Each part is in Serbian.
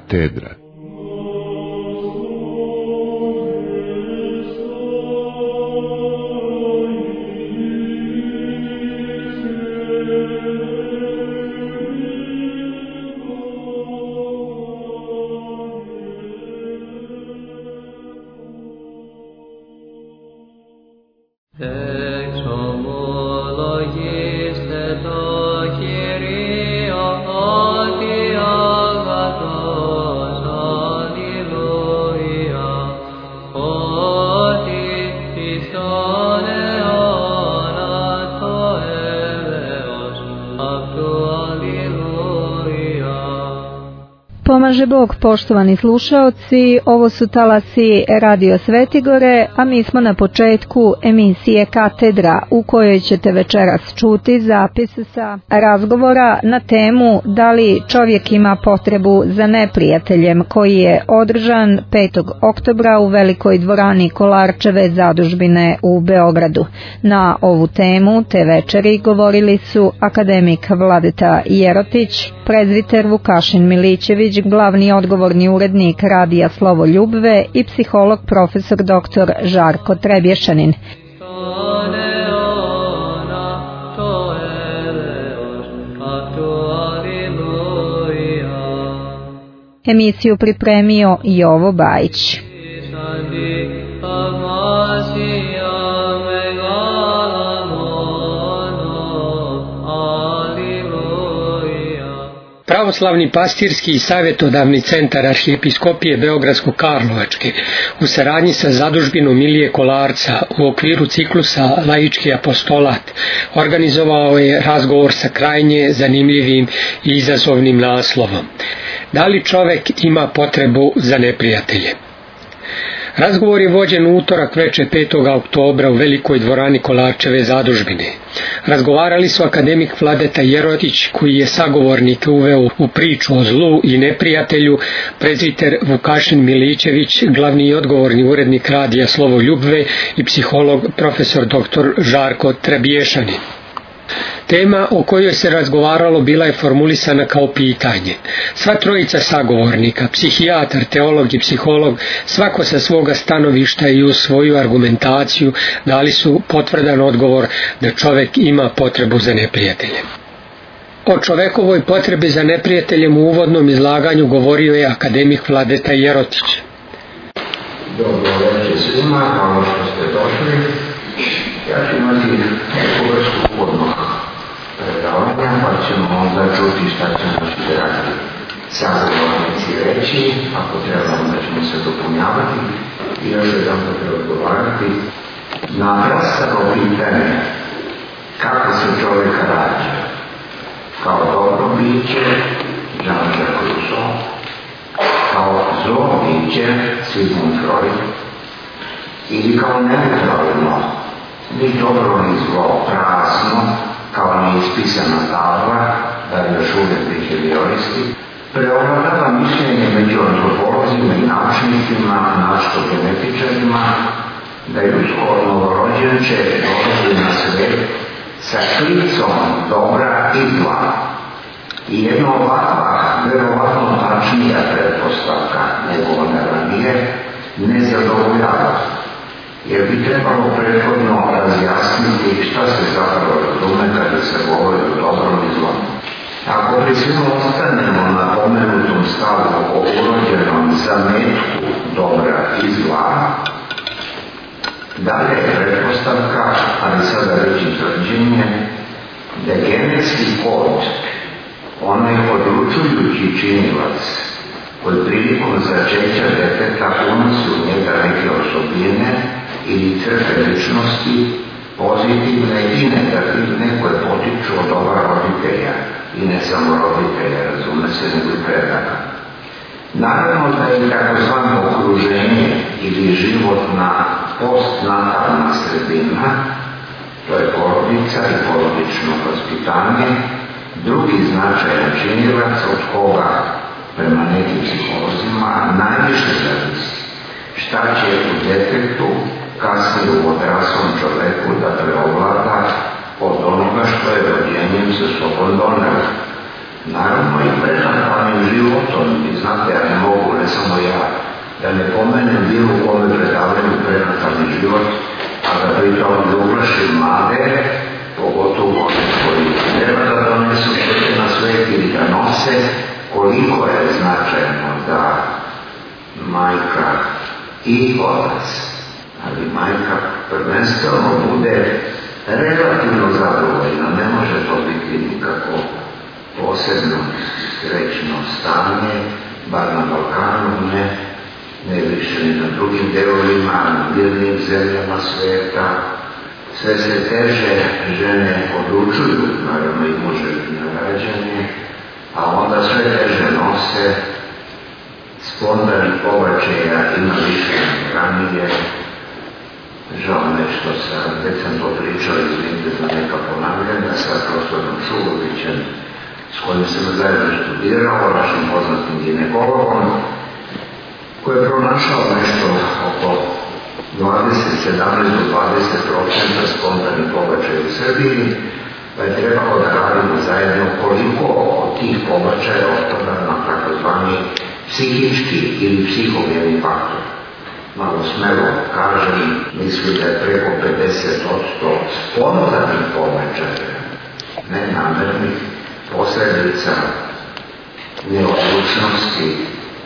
katedra. Pomaže Bog, poštovani slušaoci, ovo su talasi Radio Svetigore, a mi smo na početku emisije Katedra, u kojoj ćete večeras čuti zapis sa razgovora na temu da li čovjek ima potrebu za neprijateljem, koji je održan 5. oktobra u Velikoj dvorani Kolarčeve zadužbine u Beogradu. Na ovu temu te večeri govorili su akademik Vladeta Jerotić, prezviter Vukašin Milićević, glavni odgovorni urednik Radija Slovo Ljubve i psiholog profesor dr. Žarko Trebješanin. Emisiju pripremio Jovo Bajić. Pravoslavni pastirski i savjetodavni centar Arhijepiskopije Beogradsko-Karlovačke u saradnji sa zadužbinom Ilije Kolarca u okviru ciklusa Laički apostolat organizovao je razgovor sa krajnje zanimljivim i izazovnim naslovom: Da li čovek ima potrebu za neprijatelje? Razgovor je vođen u utorak veče 5. oktobra u Velikoj dvorani Kolarčeve zadužbine. Razgovarali su akademik Vladeta Jerotić, koji je sagovornike uveo u priču o zlu i neprijatelju, prezviter Vukašin Milićević, glavni i odgovorni urednik Radija Slovo Ljubve i psiholog profesor dr. Žarko Trebješanin. Tema o kojoj se razgovaralo bila je formulisana kao pitanje. Sva trojica sagovornika, psihijatar, teolog i psiholog, svako sa svoga stanovišta i uz svoju argumentaciju dali su potvrdan odgovor da čovek ima potrebu za neprijateljem. O čovekovoj potrebi za neprijateljem u uvodnom izlaganju govorio je akademik Vladeta Jerotić. Dobro večer svima, hvala što ste došli. Ja ću imati neku vrstu uvodnog predavanja, pa ćemo onda čuti šta će naši dragi sagovornici reći. Ako treba, onda ćemo se dopunjavati i još jedan da odgovarati na nastavno pitanje kako se čovjeka rađa. Kao dobro biće, Jean-Jacques Rousseau, kao zlo biće, Sigmund Freud, ili kao neutralno, ni dobro ni zlo, prazno, kao neispisana tabla, da još uvijek behavioristi, preovladava mišljenje među antropolozima i naučnicima, našto genetičarima, da ljudsko novorođenče dolazi na svijet sa klicom dobra i zla. I jedna ovakva, verovatno tačnija pretpostavka nego ona ranije, ne zadovoljava, jer bi trebalo prethodno razjasniti šta se zapravo razume kada se govori o dobrom i zlom. Ako pri svima ostanemo na pomenutom stavu o urođenom zametku dobra i zla, dalje je pretpostavka, ali sada već i tvrđenje, da genetski kod, onaj odlučujući činilac, koji prilikom začeća deteta unosi u njega neke osobine ili crte ličnosti, pozitivne i negativne, koje potiču od ova roditelja, i ne samo roditelja, razume se, nego i predaka. Naravno da je takozvano okruženje ili životna postnatalna sredina, to je porodica i porodično vaspitanje, drugi značajan činilac od koga prema nekim psiholozima najviše zavisi šta će u detetu, kasnije u odraslom čoveku da preovlada od onoga što je rođenjem sa sobom donelo. Naravno i prenatalnim životom, vi znate, ja ne ne samo ja, da ne pomenem bilo u kome predavaju prenatalni život, a da pritom ne uplašim mlade, pogotovo one koji treba da donesu dete na svet ili da nose, koliko je značajno da majka i otac, ali majka prvenstveno bude relativno zadovoljna, ne može to biti nikako posebno srećno stanje, bar na Balkanu ne više ni na drugim delovima, na mirnim zemljama sveta. Sve se teže žene odlučuju, naravno i muževi na rađanje, a onda sve teže nose, spontanih pobačaja ima više ranije. Žao me što sam, već sam to pričao, izvinite za neka ponavljanja, sa profesorom Šulovićem, s kojim sam zajedno studirao, našim poznatim ginekologom, koji je pronašao nešto oko 17 do 20% spontanih pobačaja u Srbiji, pa je trebalo da radimo zajedno koliko od tih pobačaja otpada na takozvani psihički ili psihogeni faktor. Malo smelo kažem, mislim da je preko 50% spontanih pobačaja, nenamernih posljedica neodlučnosti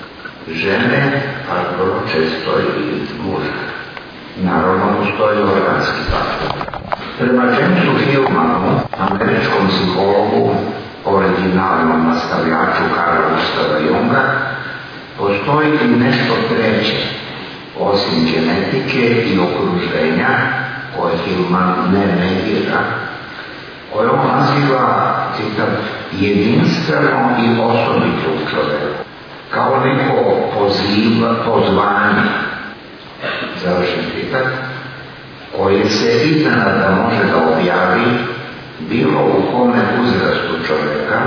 žene, a vrlo često i muža. Naravno, postoji organski faktor. Prema Jamesu Hillmanu, američkom psihologu, originalnom nastavljaču Carla Gustava Junga, postoji i nešto treće, osim genetike i okruženja, koje Hillman ne negira, koje on naziva, citat, jedinstveno i osobito u čoveku, kao neko pozvanje, završen citat, koje se iznenada može da objavi bilo u kome uzrastu čoveka.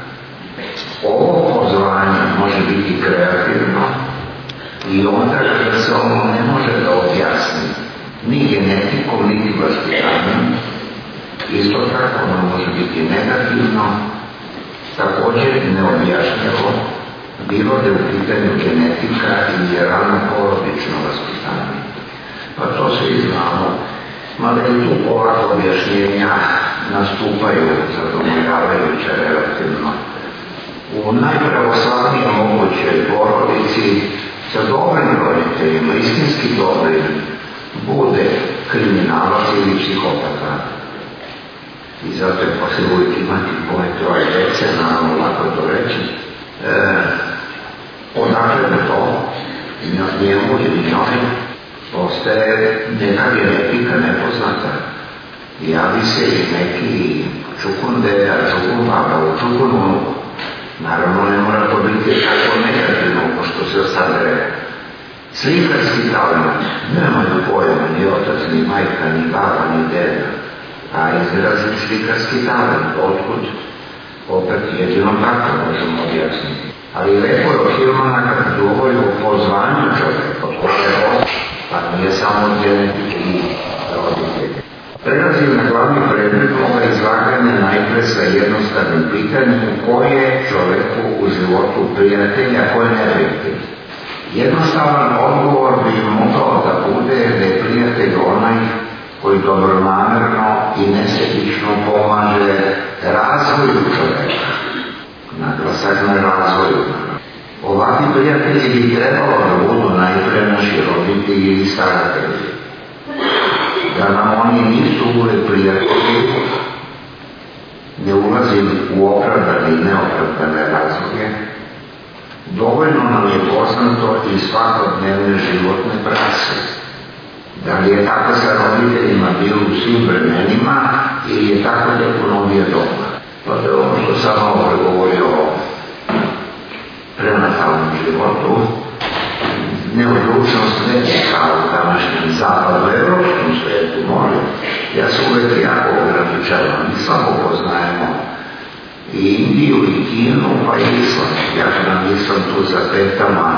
Ovo pozvanje može biti kreativno i onda kada se ono ne može da objasni ni genetikom, niti vaspitanjem. Isto tako ono može biti negativno, također neobjašnjivo, bilo da je u pitanju genetika ili rano porodično vaspitanje. Pa to svi znamo, mada i tu ovako objašnjenja nastupaju zadovoljavajuće relativno. U najpravoslavnijoj mogućoj porodici sa dobrim roditeljima, istinski dobrim, bude kriminalac ili psihopata. I zato je poslije uvijek imati poje dece, naravno lako to reći. Odakle da to njemu ili njoj postaje neka genetika nepoznata. Javi se i neki čukun deda, čukun baba, čukun unuku. Naravno ne mora to biti tako negativno, pošto se ostane slikarski talent. Nemaju pojma ni otac, ni majka, ni baba, ni deda. A izrazit slikarski talent, otkud? Opet jedino tako možemo objasniti. Ali lepo je od Hillmana kad govori o pozvanju čovjeka, od koje pa nije samo genetike i roditelje. Prelazim na glavni predmet ovoga izlaganja najpre sa jednostavnim pitanjem koje je čovjeku u životu prijatelj, a koje neprijatelj. Jednostavan odgovor bi mogao da bude da je prijatelj onaj koji dobronamerno i nesebično pomaže razvoju čovjeka. Naglasak na razvoju. Ovakvi prijatelji bi trebalo da budu najpre naši roditelji i staratelji. Da nam oni nisu uvijek prijatelji, ne ulazim u opravdane i neopravdane razloge, dovoljno nam je poznato i svakodnevne životne prakse. Da li je tako sa roditeljima bilo u svim vremenima ili je tako ekonomija doma. Pa to je ono što sam malo pregovorio o prenatalnom životu, neodlučnost veća u današnjem zapadno-evropskom svijetu, molim. Ja sam uvijek jako ograničavan, mi slabo poznajemo i Indiju i Kinu, pa i Island. Ja nam nisam tu za petama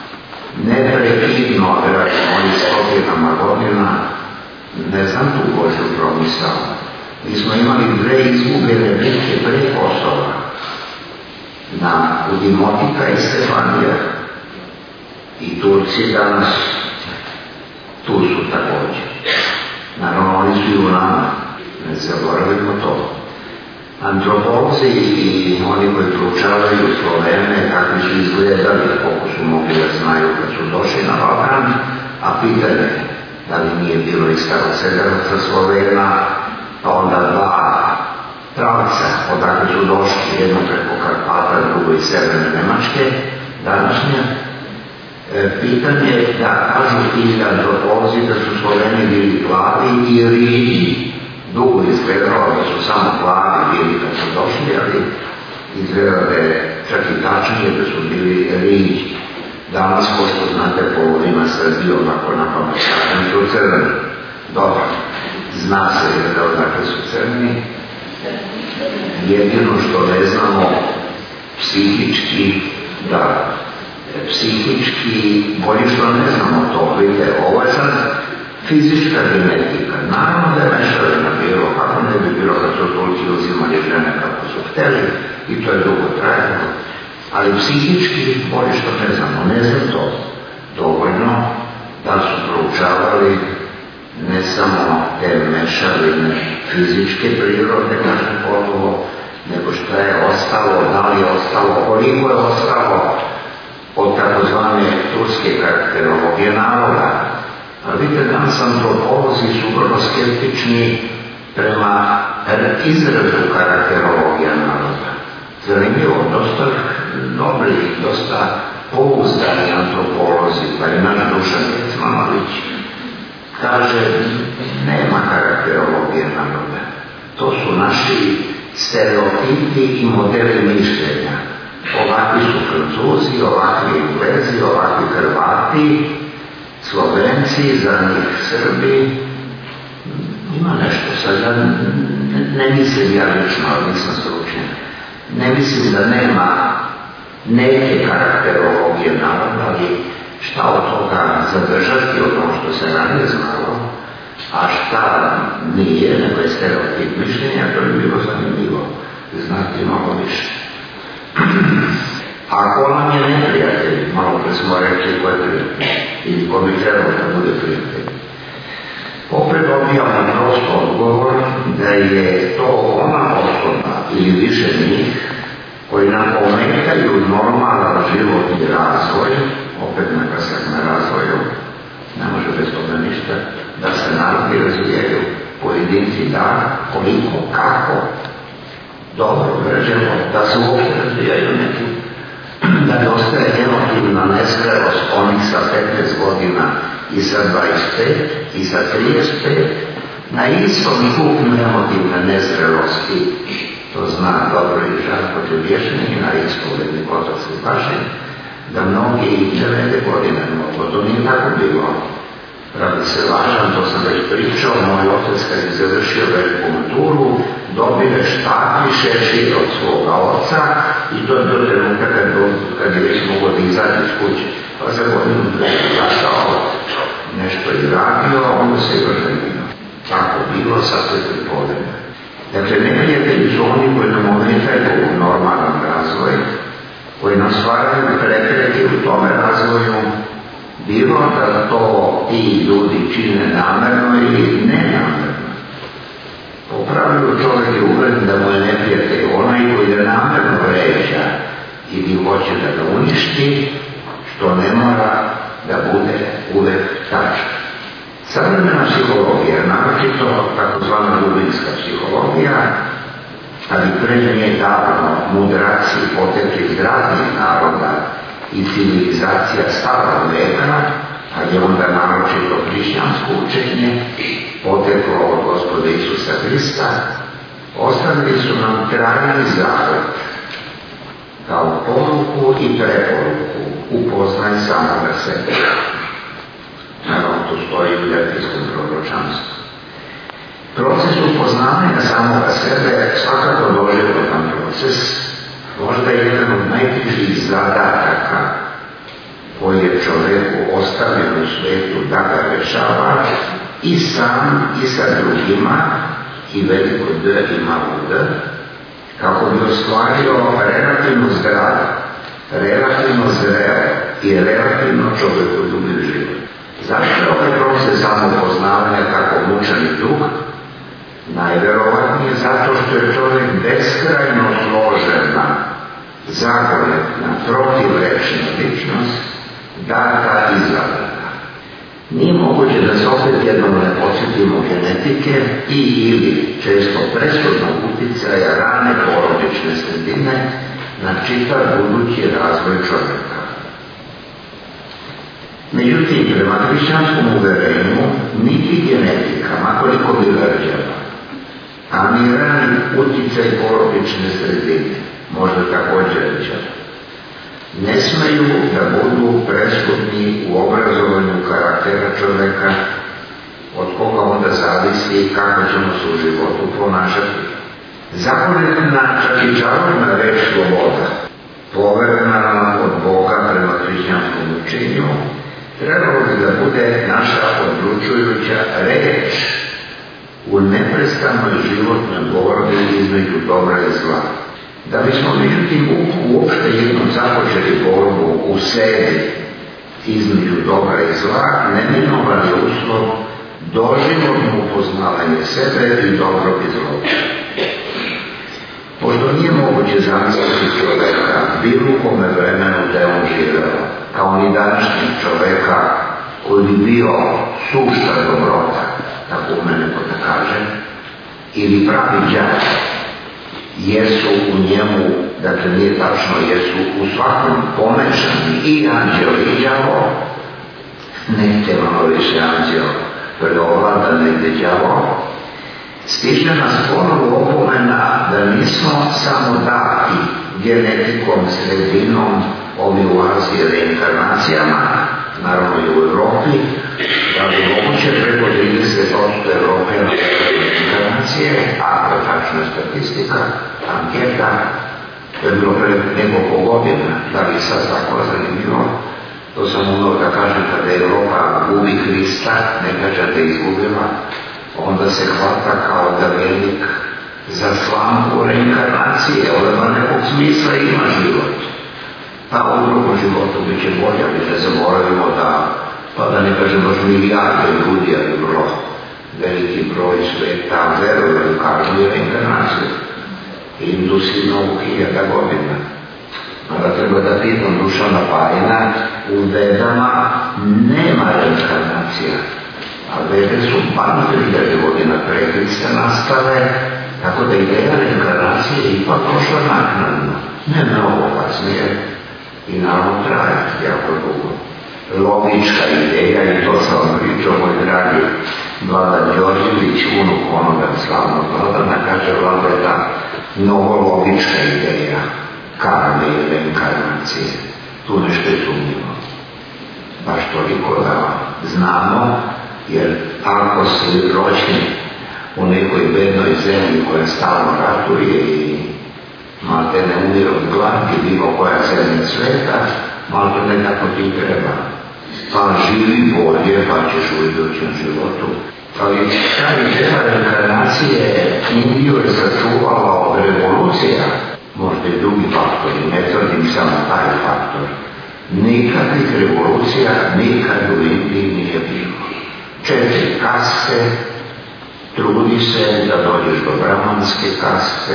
neprekidno, vjerojatno oni stotinama godina, ne znam tu Božju promisao. Mi smo imali 2 izgubljene bitke pre Kosova, u Dimotika i Stefanija. fiziolozi danas tu su također. Naravno, oni su i u nama, ne zaboravimo to. Antropolozi i oni koji proučavaju Slovene, kakvi su izgledali, koliko su mogli da znaju kad su došli na Balkan, a pitanje da li nije bilo i starosevernaca Slovena, pa onda dva pravca odakle su došli, jedno preko Karpata, drugo iz severne Nemačke, današnje. Pitanje je da kažu ti antropolozi da su Sloveni bili plavi i ridi. Dugo izgledalo da su samo plavi bili kad su došli, ali izgleda da je čak i tačnije da su bili ridi. Danas, ko što znate, polovina Srbije onako na pamet su crveni. Dobro, zna se da odakle su crveni. Jedino što ne znamo psihički, bolje što ne znamo to, vidite, ovo je sad fizička genetika. Naravno da je mešavina bilo, kako ne bi bilo kad su toliki uzimali žene kako su hteli, i to je dugo trajno. Ali psihički bolje što ne znamo, ne znam to dovoljno da su proučavali ne samo te mešavine fizičke prirode, kažem ponovo, nego što je ostalo, da li je ostalo, koliko je ostalo od takozvane turske karakterologije naroda. Ali vidite, danas antropolozi su vrlo skeptični prema izrazu karakterologija naroda. Zanimljivo, dosta dobri, dosta pouzdani antropolozi, pa i naš Dušan Kecmanović kaže, nema karakterologije naroda. To su naši stereotipi i modeli mišljenja. Ovakvi su Francuzi, ovakvi Englezi, ovakvi Hrvati, Slovenci, za njih Srbi. Ima nešto, sad ja ne mislim ja lično, ali nisam stručnjak. Ne mislim da nema neke karakterologije naroda, ali šta od toga zadržati od ono što se ranije znalo, a šta nije, nego je stereotip mišljenja, to bi bilo zanimljivo znati malo više. Ako nam je neprijatelj, malo pre smo rekli ko je prijatelj, ili ko bi trebalo da bude prijatelj, opet dobijamo prost odgovor da je to ona osoba ili više njih koji nam ometaju normalan životni razvoj, opet naglasak na razvoju, ne može bez toga ništa, da se narodi razvijaju, pojedinci da, koliko, kako, dobro, režemo, da se uopšte razvijaju neki, da ne ostaje emotivna nezrelost onih sa 15 godina i sa 25 i sa 35, na istom stupnju emotivne nezrelosti, to zna dobro i Žarko Čebješnik na ispovedni Kotorski Pašin, da mnogi i 9 godine mogu, to nije tako bilo. Radi se važan, to sam već pričao, moj otac kad je završio veliku maturu, dobile štakli šešir od svoga oca i to je do trenutka kad je već mogo da izađe iz kuće. Pa za godinu zašao nešto i radio, a onda se još zanimljivo. Tako bilo, sad je pripodne. Dakle, neprijatelji su oni koji nam ometaju normalan razvoj, koji nam stvaraju prepreke u tome razvoju, bilo da to ti ljudi čine namerno ili nenamerno. Po pravilu čovjek je uveren da mu je neprijatelj onaj koji je namerno vređa ili hoće da ga uništi, što ne mora da bude uvek tačno. Savremena psihologija, naročito takozvana dubinska psihologija, ali pre nje davno mudraci potekli iz raznih naroda i civilizacija starog veka, a je onda naročito hrišćansko učenje poteklo od Gospoda Isusa Hrista, ostavili su nam trajni zavet kao poruku i preporuku upoznaj samoga sebe. Naravno, to stoji u ljepijskom proročanstvu. Proces upoznavanja samoga sebe svakako doživljan proces, možda je jedan od najtežih zadataka koji je čoveku ostavljen u svetu da ga rešava i sam i sa drugima, i veliko D i malo D, kako bi ostvario relativno zdrav relativno zreo i relativno čovjekoljubiv život. Zašto je ovaj proces samopoznavanja tako mučan i dug? Najverovatnije zato što je čovjek beskrajno složena, zagonetna, protivrečna ličnost, data i zabrana. Nije moguće da se opet jednom ne podsjetimo genetike i ili često presudnog uticaja rane porodične sredine na čitav budući razvoj čovjeka. Međutim, prema hrišćanskom uverenju, niti genetika, makoliko bila rđava, a ni rani uticaj porodične sredine, možda također rđava, ne smeju da budu presudni u obrazovanju karaktera čovjeka, od koga onda zavisi kako ćemo se u životu ponašati. Zakonetna, čak i čarobna reč sloboda, poverena nam od Boga prema hrišćanskom učenju, trebalo bi da bude naša odlučujuća reč u neprestanoj životnoj borbi između dobra i zla. Da bismo međutim uopšte jednom započeli borbu u sebi između dobra i zla, neminovan je uslov doživotno upoznavanje sebe i dobro i zlo. Pošto nije moguće zamisliti čoveka bilo u kome vremenu da je on živeo, kao ni današnjeg čoveka koji bi bio sušta dobrota, tako u mene ko da kaže, ili pravi đak, jesu u njemu, dakle nije tačno, jesu u svakom pomešani i anđeo i đavo, nekde malo više anđeo preovlada, negde đavo, stiže nas ponovo opomena da nismo samo dati genetikom, sredinom, ovi u Aziji reinkarnacijama, naravno i u Evropi, da bi moguće preko 30% Evrope na reinkarnacije, ako je tačna statistika, anketa, to je bilo pre nekoliko godina, da li sad tako zanimljivo, to sam umeo da kažem kada je Evropa gubi Hrista, ne kažete izgubila, onda se hvata kao da velik za slamku reinkarnacije, onda nekog smisla ima život. Pa u drugom životu bit će bolje, ali ne zaboravimo da, pa da ne kažem baš milijarde ljudi, ali vrlo veliki broj sveta veruje u karmu i reinkarnaciju. Indusi mnogo 1000 godina. Onda treba da pitam Dušana Pajina, u Vedama nema reinkarnacija. A Vede su par 3000 godina pre Hrista nastale, tako da ideja reinkarnacije je ipak prošla naknadno. Ne mnogo kasnije i naravno traje jako dugo. Logička ideja, i to sam vam pričao, moj dragi Vlada Đorđević, unuk onoga slavnog Vladana, kaže Vlada je ta novologička ideja karme i reinkarnacije. Tu nešto je sumnjivo. Baš toliko da znamo, jer ako si rođeni u nekoj bednoj zemlji koja stalno ratuje i malte ne umire od gladi, bilo koja zemlja sveta, malte ne tako ti treba. Pa živi bolje, pa ćeš u idućem životu. Ali ta ideja reinkarnacije Indiju je sačuvala od revolucija, možda i drugi faktori, ne tvrdim samo taj faktor. Nikakvih revolucija nikad u Indiji nije bilo. 4 kaste, trudi se da dođeš do brahmanske kaste,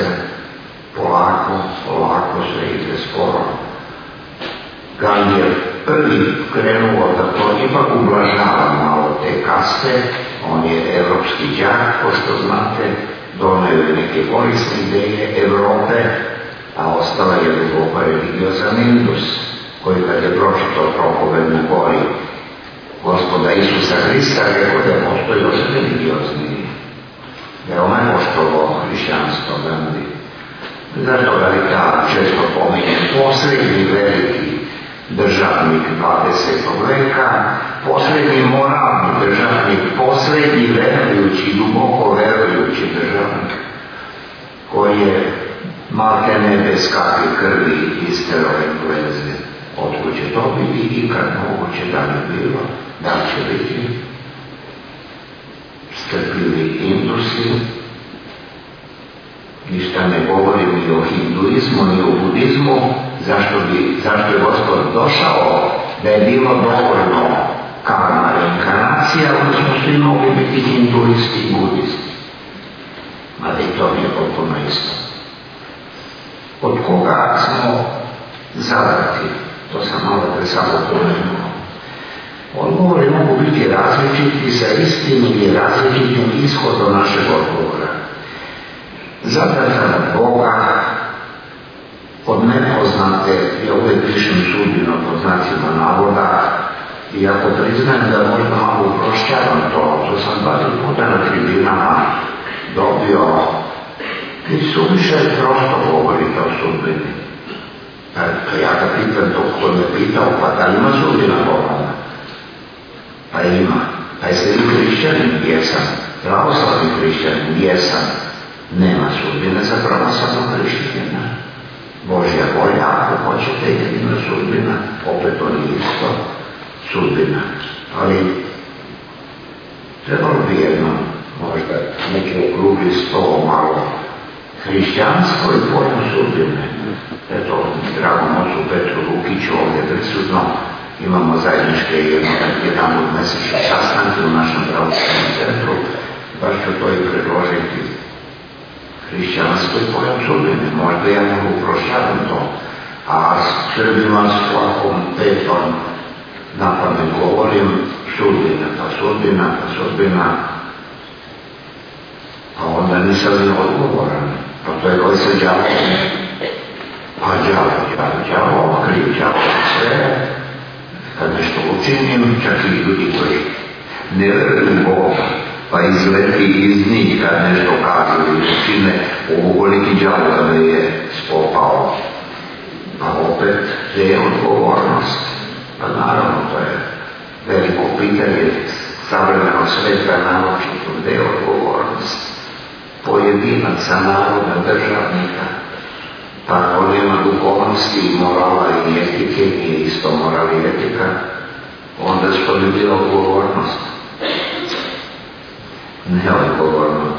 polako se ide sporo. Gandhi je prvi krenuo da to ipak ublažava malo te kaste, on je evropski đak, ko što znate, doneo je neke korisne ideje Evrope, a ostala je duboko religiozan Indus, koji kad je pročitao propovedbu na gori Gospoda Isusa Hrista, rekao da postoji još religiozni. Veoma je poštovao hrišćanstvo Gandhi. Zato da li ta često pominje poslednji veliki državnik 20. veka, poslednji moralni državnik, poslednji verujući, duboko verujući državnik, koji je malte ne bez kakve krvi isterao Engleze. Otkud će to biti i kad moguće da bi bilo, da će biti strpljivi Indusi, ništa ne govorim ni o hinduizmu, ni o budizmu, zašto je Gospod došao, da je bilo dovoljno karma reinkarnacija, onda smo svi mogli biti hinduisti i budisti. Mada i to nije potpuno isto. Od koga smo zabrati? To sam malo pre samo pomenuo. Odgovori mogu biti različiti sa istim ili različitim ishodom našeg odgovora. Zabratan od Boga, od nepoznate, ja uvijek pišem sudbino pod znacima navoda, iako priznajem da možda malo uprošćavam to sam 2 puta na tribinama dobio i suviše prosto govorite o sudbini. Pa ja ga pitam to ko me pitao, pa da ima sudbina Boga? Pa ima. Pa jeste li hrišćanin? Jesam. Pravoslavni hrišćanin? Jesam. Nema sudbine za pravoslavnog hrišćanina. Božja volja, ako hoćete, jedina sudbina, opet to nije isto sudbina. Ali trebalo bi jednom, možda neki okrugli sto malo, hrišćanstvo i pojam sudbine. Eto, dragom ocu Petru Lukiću ovdje prisutno, imamo zajedničke jedan od mesečne sastanke u našem pravoslavnom centru, baš ću to i predložiti. Hrišćanstvo i pojam sudbine, možda ja ne uprošćavam to, a Srbima s svakom petom napamet govorim sudbina, a onda nisam ni odgovoran, pa to je koji se đavo, pa đavo, kriv đavo sve, kad nešto učinim, čak i ljudi koji ne veruju Boga, pa izleti iz njih kad nešto kažu ili učine, ovoliki đavo da me je spopao. Pa opet, gdje je odgovornost? Pa naravno, to je veliko pitanje savremenog sveta, naročito, gdje je odgovornost? Pojedinaca, naroda, državnika. Pa ako nema duhovnosti, morala i etike, nije isto moral i etika, onda što bi bila odgovornost? Neodgovorno.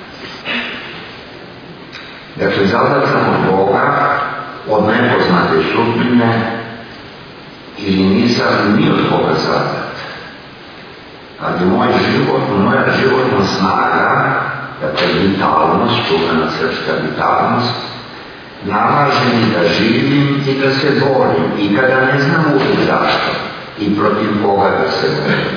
Dakle, zavratan od Boga, od nepoznate sudbine, ili nisam ni od Boga zadat. Ali moja životna snaga, dakle vitalnost, čuvena srpska vitalnost, nalaže mi da živim i da se borim, i kada ne znam uvijek zašto, i protiv Boga da se borim.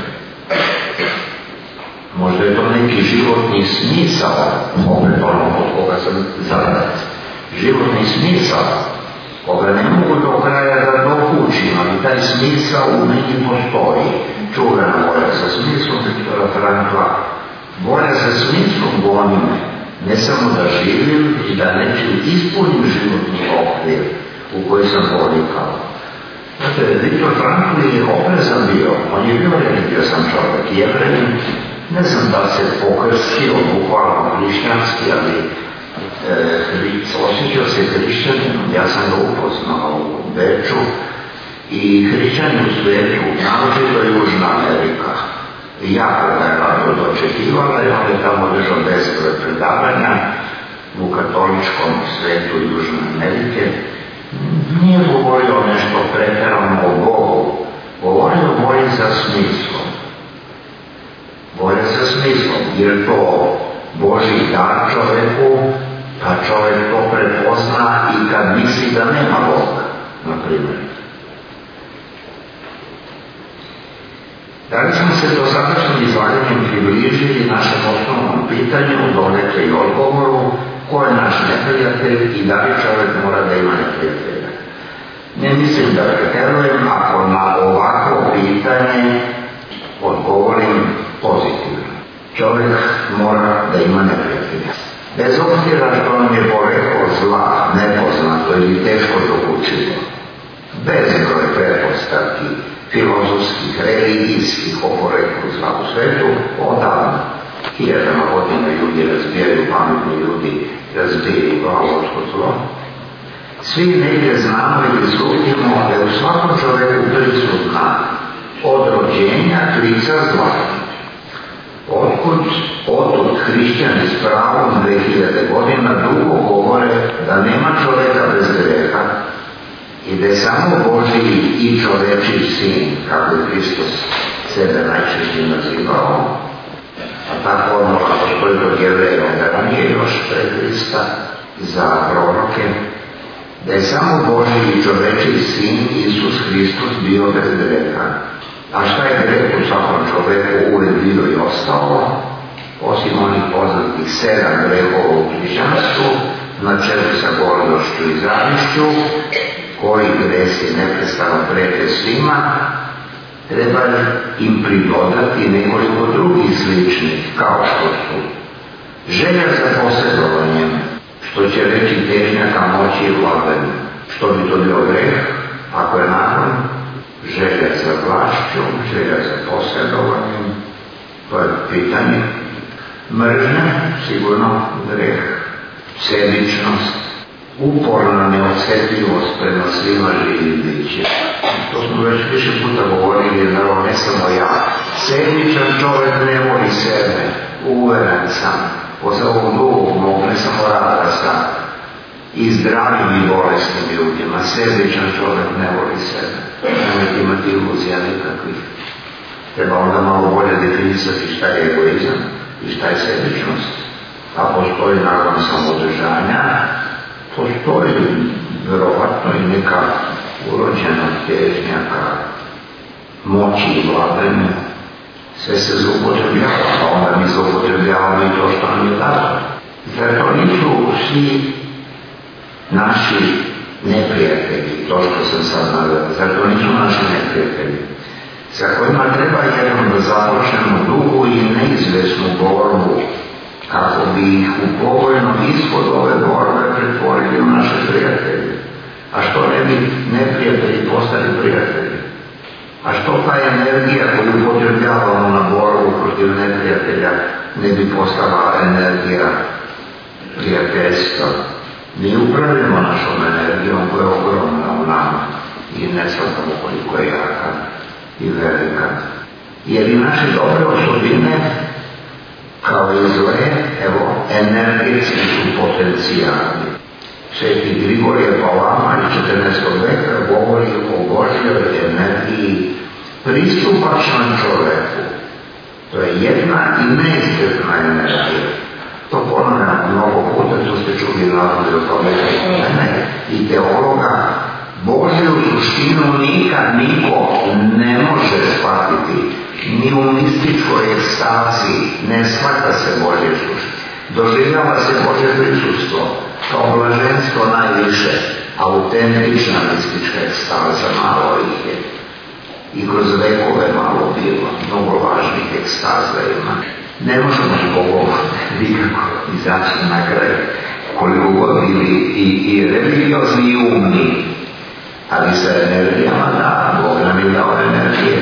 Možda je to neki životni smisao, opet ono od koga sam zadat. Životni smisao, koga ne mogu do kraja da dokučim, ali taj smisao u meni postoji. Čuvena volja sa smislom Viktora Frankla. Volja sa smislom goni me, ne samo da živim i da nečim ispunim životni okvir u koji sam ponikao. Znate, Viktor Frankl je oprezan bio, on je bio religiosan čovjek, Jevrenin. Ne znam da se pokrstio bukvalno hrišćanski, ali osjećao se hrišćaninom. Ja sam ga upoznao u Beču i hrišćani u svijetu, naročito Južna Amerika. Jako ga je rado dočekivala i on je tamo držao 10 predavanja u katoličkom svijetu Južne Amerike. Nije govorio nešto pretjerano o Bogu, govorio o volji za smislom. Volja za smislom, jer to Božji dar čoveku, pa čovjek to prepozna i kad misli da nema Boga, na primjer. Da li smo se do sadašnjim izlaganjem približili našem osnovnom pitanju, donekle i odgovoru, ko je naš neprijatelj i da li čovjek mora da ima neprijatelja? Ne mislim da pretjerujem ako na ovakvo pitanje odgovorim pozitivno. Čovjek mora da ima neprijatelja. Bez obzira što nam je poreklo zla, nepoznato ili teško dokučivo, bezbroj pretpostavki, filozofskih, religijskih o poreklu zla u svetu, odavno, 1000 godina ljudi razbijaju, pametni ljudi razbijaju glavodsko zlo. Svi negdje znamo ili slutimo da je u svakom čovjeku prisutna od rođenja kriza zla. Otkud otud hrišćani s pravom 2000 godina dugo govore da nema čoveka bez greha i da je samo Božji i čovečiv sin, kako je Hristos sebe najčešće nazivao, a ta formula postoji kod Jevreja da ranije još pre Hrista za proroke, da je samo Božji i čovečiv sin Isus Hristos bio bez greha. A šta je greh u svakom čoveku uvek bio i ostao, osim onih poznatih 7 grehova u hrišćanstvu, na čelu sa gordošću i zavišću, koji gresi neprestano prete svima, treba im pridodati nekoliko drugih sličnih, kao što su želja za posjedovanjem, što će reći težnja ka moći i vladanju. Što bi to bio greh, ako je nakon želja za vlašću, želja za posjedovanjem, to je pitanje. Mržnja, sigurno greh, sebičnost, uporna neosjetljivost prema svima živim biće. To smo već više puta govorili, naravno ne samo ja. Sebičan čovjek ne voli sebe, uveren sam, posle ovog drugog mog, ne samo rada sa i zdravim i bolesnim ljudima. Sebičan čovjek ne voli sebe. Nemojte imati iluzija nikakvih. Treba onda malo bolje definisati šta je egoizam i šta je sebičnost. A postoji nakon samodržanja, postoji verovatno i neka urođena težnja ka moći i vladanju. Sve se zloupotrebljava, a onda mi zloupotrebljavamo i to što nam je dato. Zato nisu svi naši neprijatelji, to što sam sad naveo, zato nisu naši neprijatelji, sa kojima treba jednom da započnemo dugu i neizvesnu borbu, kako bi ih u povoljnom ishodu ove borbe pretvorili u naše prijatelje. A što ne bi neprijatelji postali prijatelji? A što ta energija koju upotrebljavamo na borbu protiv neprijatelja ne bi postala energija prijateljstva? Mi upravljamo našom energijom koja je ogromna u nama i ne shvatamo koliko je jaka i velika. Jer i naše dobre osobine, kao i zle, evo, energetski su potencijali. Sveti Grigorije Palama iz 14. veka govori o Božjoj energiji pristupačnom čoveku. To je jedna i neizbježna energija. To ponavljam mnogo puta, to ste čuli naravno do tome i teologa. Božju suštinu nikad niko ne može shvatiti, ni u mističkoj ekstazi ne shvata se Božje suštine. Doživljava se Božje prisustvo kao blaženstvo najviše, autentična mistička ekstaza, malo ih je. I kroz vekove malo bilo, mnogo važnih ekstaza ima. Ne možemo s Bogom nikako izaći na kraj, koliko god bili i religiozni i umni, ali sa energijama da, Bog nam je dao energije.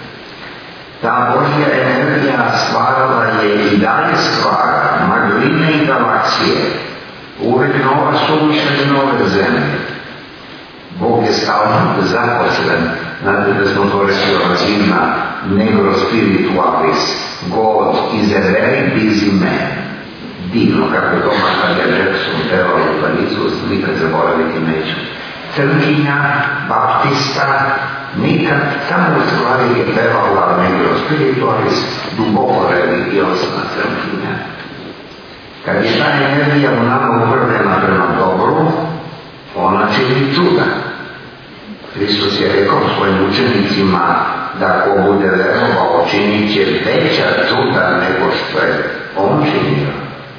Ta Božja energija stvarala je i dalje stvara magline i galaksije, uvek nova sunca i nove zemlje. Bog je stalno zaposlen, znate da smo to rekli razina negro spiritualis, God is a very busy man. Divno kako je to Mahalia Jackson pevao u Parizu, nikad zaboraviti neću. Crnkinja, baptista, nikad tamo u stvari je pevala negro spiritualis, duboko religiosna crnkinja. Kad je ta energija u nama upravljena prema dobru, ona čini čuda. Hristos je rekao svojim učenicima da ako bude verovao, činit će veća čuda nego što je on činio.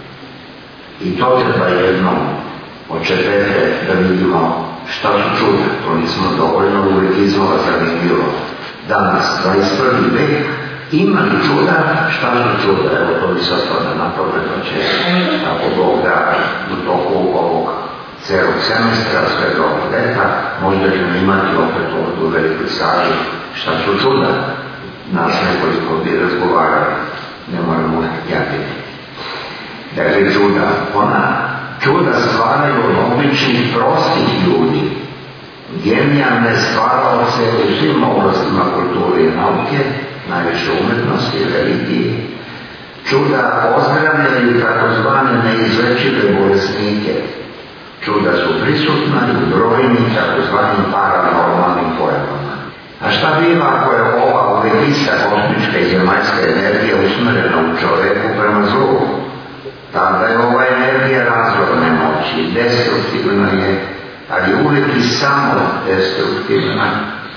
I to treba jednom očepete da vidimo šta su čuda. To nismo dovoljno uvijek iznova zanimljivo. Danas, 21. vek, ima li čuda? Šta su čuda? Evo to bi sad pada na pamet, pa će, ako Bog da, do toku ovog celog semestra, sve do leta, možda ćemo imati opet ovdje u velikoj sali šta su čuda. Nas nekoliko bi razgovarali, ne moramo javiti. Dakle, čuda, čuda stvaraju od običnih, prostih ljudi. Genijalne stvaraoce u svim oblastima kulture i nauke, najviše umetnosti, religije, Čuda ozdravljaju takozvane neizlečive bolesnike. Čuda su prisutna i u brojnim takozvanim paranormalnim pojavama. A šta biva ako je ova uvijesta kosmička i zemaljska energija usmerena u čoveku prema zlu? Tada je ova energija razorne moći, destruktivna je, ali uvijek i samo destruktivna,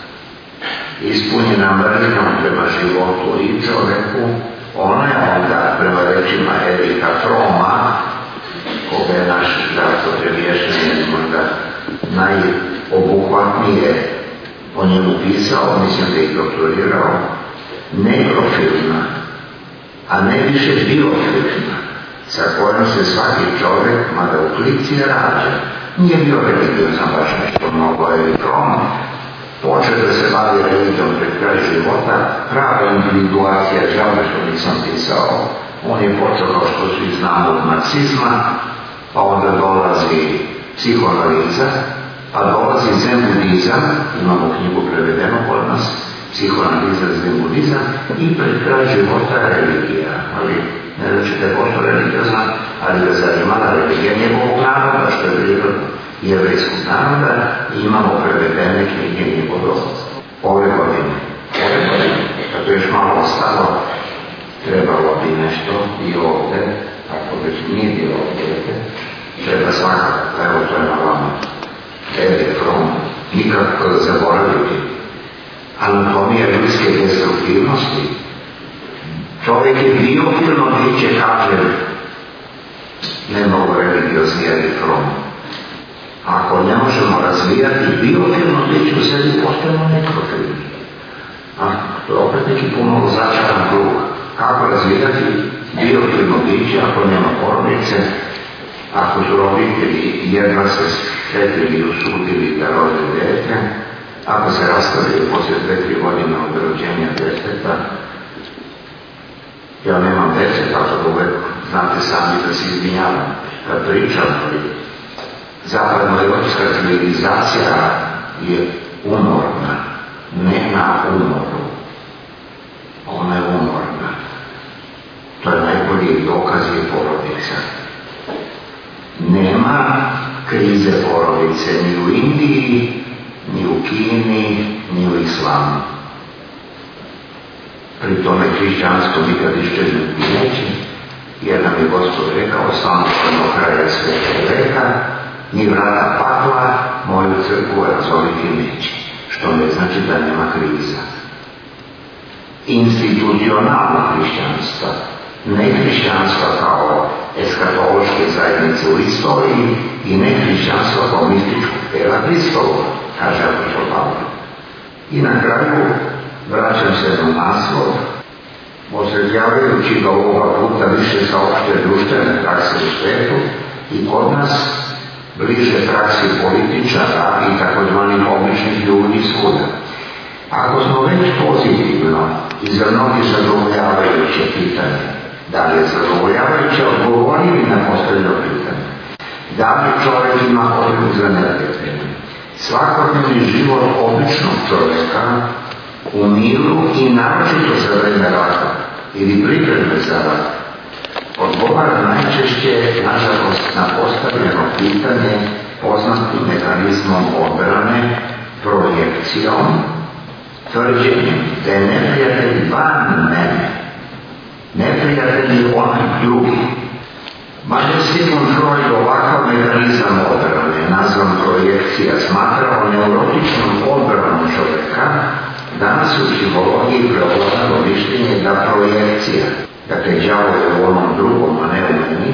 ispunjena mržnjom prema životu i čoveku. Ona je onda, prema rečima Erika Froma, koga je naš Žarko Trebješnjeni možda najobuhvatnije o njemu pisao, mislim da je doktorirao, nekrofilna, a ne više biofilna, sa kojom se svaki čovjek, mada u klici, rađa. Nije bio religiozan baš nešto mnogo, Erik Fromm počeo da se bavi religijom pred kraj života, prava individuacija, žao što nisam pisao. On je počeo, kao što svi znamo, od marksizma, pa onda dolazi psihoanaliza, pa dolazi zen budizam, imamo knjigu prevedeno kod nas, psihoanaliza, zen budizam, i pred kraj života religija. Ali ne da ćete pošto religiozna, ali da zanimala religija njegovog naroda, što je prirodno jevrejskog naroda, i imamo prevedene knjige njegovog ove godine. Kako još malo ostalo, trebalo bi nešto i ovde, ako već nije bilo ovdje, treba svakako, evo to je na vama, Erik Fromm, nikako zaboraviti. Anatomija ljudske destruktivnosti. Čovjek je biofilno biće, kaže nemalo religiozni Erik Fromm. Ako ne možemo razvijati biofilno biće, u sebi postajemo nekrofilni. To je opet neki pomalo začaran krug. Kako razvijati biofilno biće ako nema porodice, ako su roditelji jedva se šetili i usudili da rode dete, ako se rastavljaju poslije 2-3 godine od rođenja deteta. Ja nemam dece, tako da uvek znate sami da se izvinjavam kad pričam, ali zapadnoevropska civilizacija je umorna, ne na umoru, ona je umorna. To je najbolji dokaz je porodica. Nema krize porodice ni u Indiji, ni u Kini, ni u islamu. Pri tome hrišćanstvo nikad iščeznuti neće, jer nam je Gospod rekao samo do kraja sveta veka, ni vrata pakla moju crkvu razoriti neće, što ne znači da nema kriza. Institucionalno hrišćanstvo, ne hrišćanstvo kao eskatološke zajednice u istoriji i ne hrišćanstvo kao mističkog tela Hristovo, kaže apostol Pavle. I na kraju vraćam se na naslov, osvetljavajući ga ovoga puta više sa opšte društvene prakse u svetu i kod nas bliže praksi političara i takozvanih običnih ljudi svuda. Ako smo već pozitivno i za mnogi zadovoljavajuće pitanje, da li je zadovoljavajuće odgovorili na postavljeno pitanje, da li čovjek ima potrebu za netrpljenje, svakodnevni život običnog čovjeka u miru i naročito za vreme rata ili pripreme za rat, odgovara najčešće, nažalost, na postavljeno pitanje poznatim mehanizmom odbrane, projekcijom, tvrđenjem da je neprijatelj van mene, neprijatelj je onaj drugi. Mada Sigmund Freud ovakav mehanizam odbrane, nazvan projekcija, smatrao neurotičnom odbranom čovjeka, danas u psihologiji preovladalo mišljenje da projekcija, dakle đavo je u onom drugom, a ne u meni,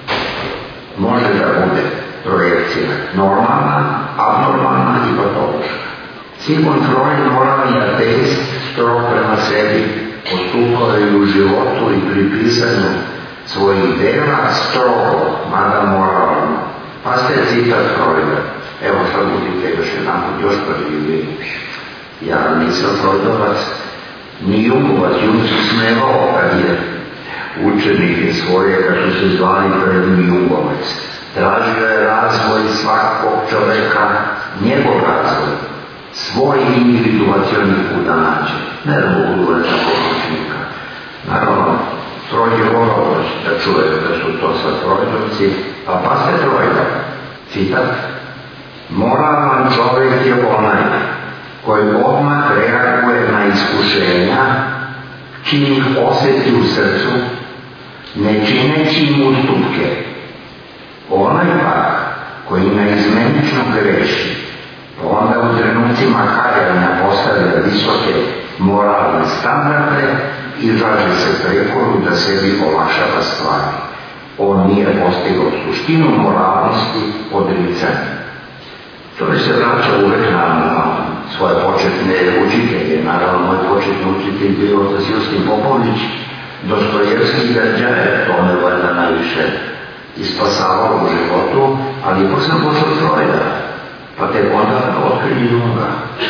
može da bude projekcija normalna, abnormalna i patološka. Sigmund Freud, moralni ateist, strog prema sebi, postupao je u životu i pri pisanju svojih dela strogo, mada moralno. Pa ste citat Freuda. Evo sad budite još jedan još prvi. Ja nisam Freudovac, ni Jungovac. Jung se smevao kad je učenike svoje, kad su se zvali prvi Jungovac. Tražio je razvoj svakog čoveka, njegov razvoj, svoj individuacioni put da nađe. Ne da mogu uveć ako učenika. Naravno, Freud je on da čuje da su to sad Freudovci, a pazite Freuda, citat: moralan čovjek je onaj koji odmah reaguje na iskušenja, čim ih osjeti u srcu, ne čineći im ustupke. Onaj pak koji neizmenično greši, onda u trenucima kajanja postavlja visoke moralne standarde i žaže se prekoru da sebi olakšava stvari. On nije postigao suštinu moralnosti odricanja. Čovjek se vraća uvek na svoje početne učitelje. Naravno, moj početni učitelj bio otac Justin Popović, Dostojevski i Đajev, to me valjda najviše ispasavalo u životu, ali ipak sam pošao Freuda, pa tek onda otkrili druga.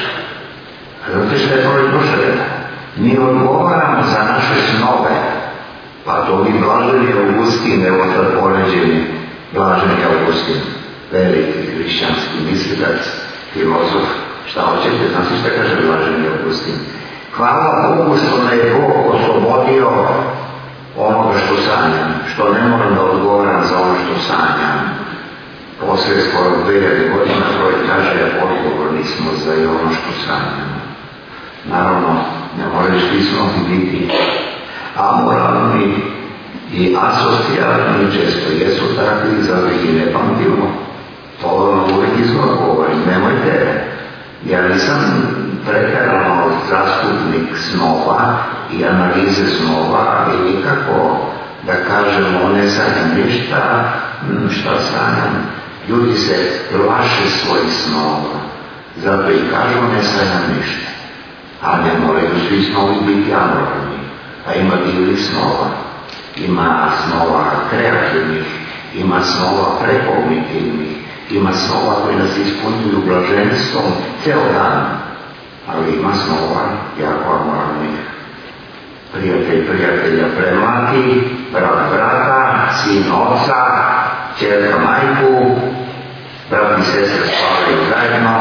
Znate što je Freud došao? Mi odgovaramo za naše snove, pa to bi Blaženi Augustin, evo sad poređeni, Blaženi Augustin, veliki hrišćanski mislilac, filozof, šta hoćete, znači šta kaže Blaženi Augustin? Hvala Bogu što me je Bog oslobodio onoga što sanjam, što ne moram da odgovaram za ono što sanjam. Poslije skoro 2000 godina Freud kaže, odgovorni smo za i ono što sanjamo. Naravno, ne moraju svi snovi biti amoralni i asocijalni, često jesu takvi, zato ih i ne pamtimo. To uvijek izgleda govorim, nemojte, ja nisam pretjerano zastupnik snova i analize snova, i nikako da kažemo ne sanjam ništa, šta sanjam. Ljudi se plaše svojih snova, zato i kažu ne sanjam ništa. A ne moraju svi snovi biti amoralni, a ima divnih snova. Ima snova kreativnih, ima snova prekognitivnih, ima snova koji nas ispunjuju blaženstvom ceo dan, ali ima snova jako amoralnih. Prijatelj prijatelja premlati, brat brata, sin oca, ćerka majku, brat i sestre spavaju zajedno.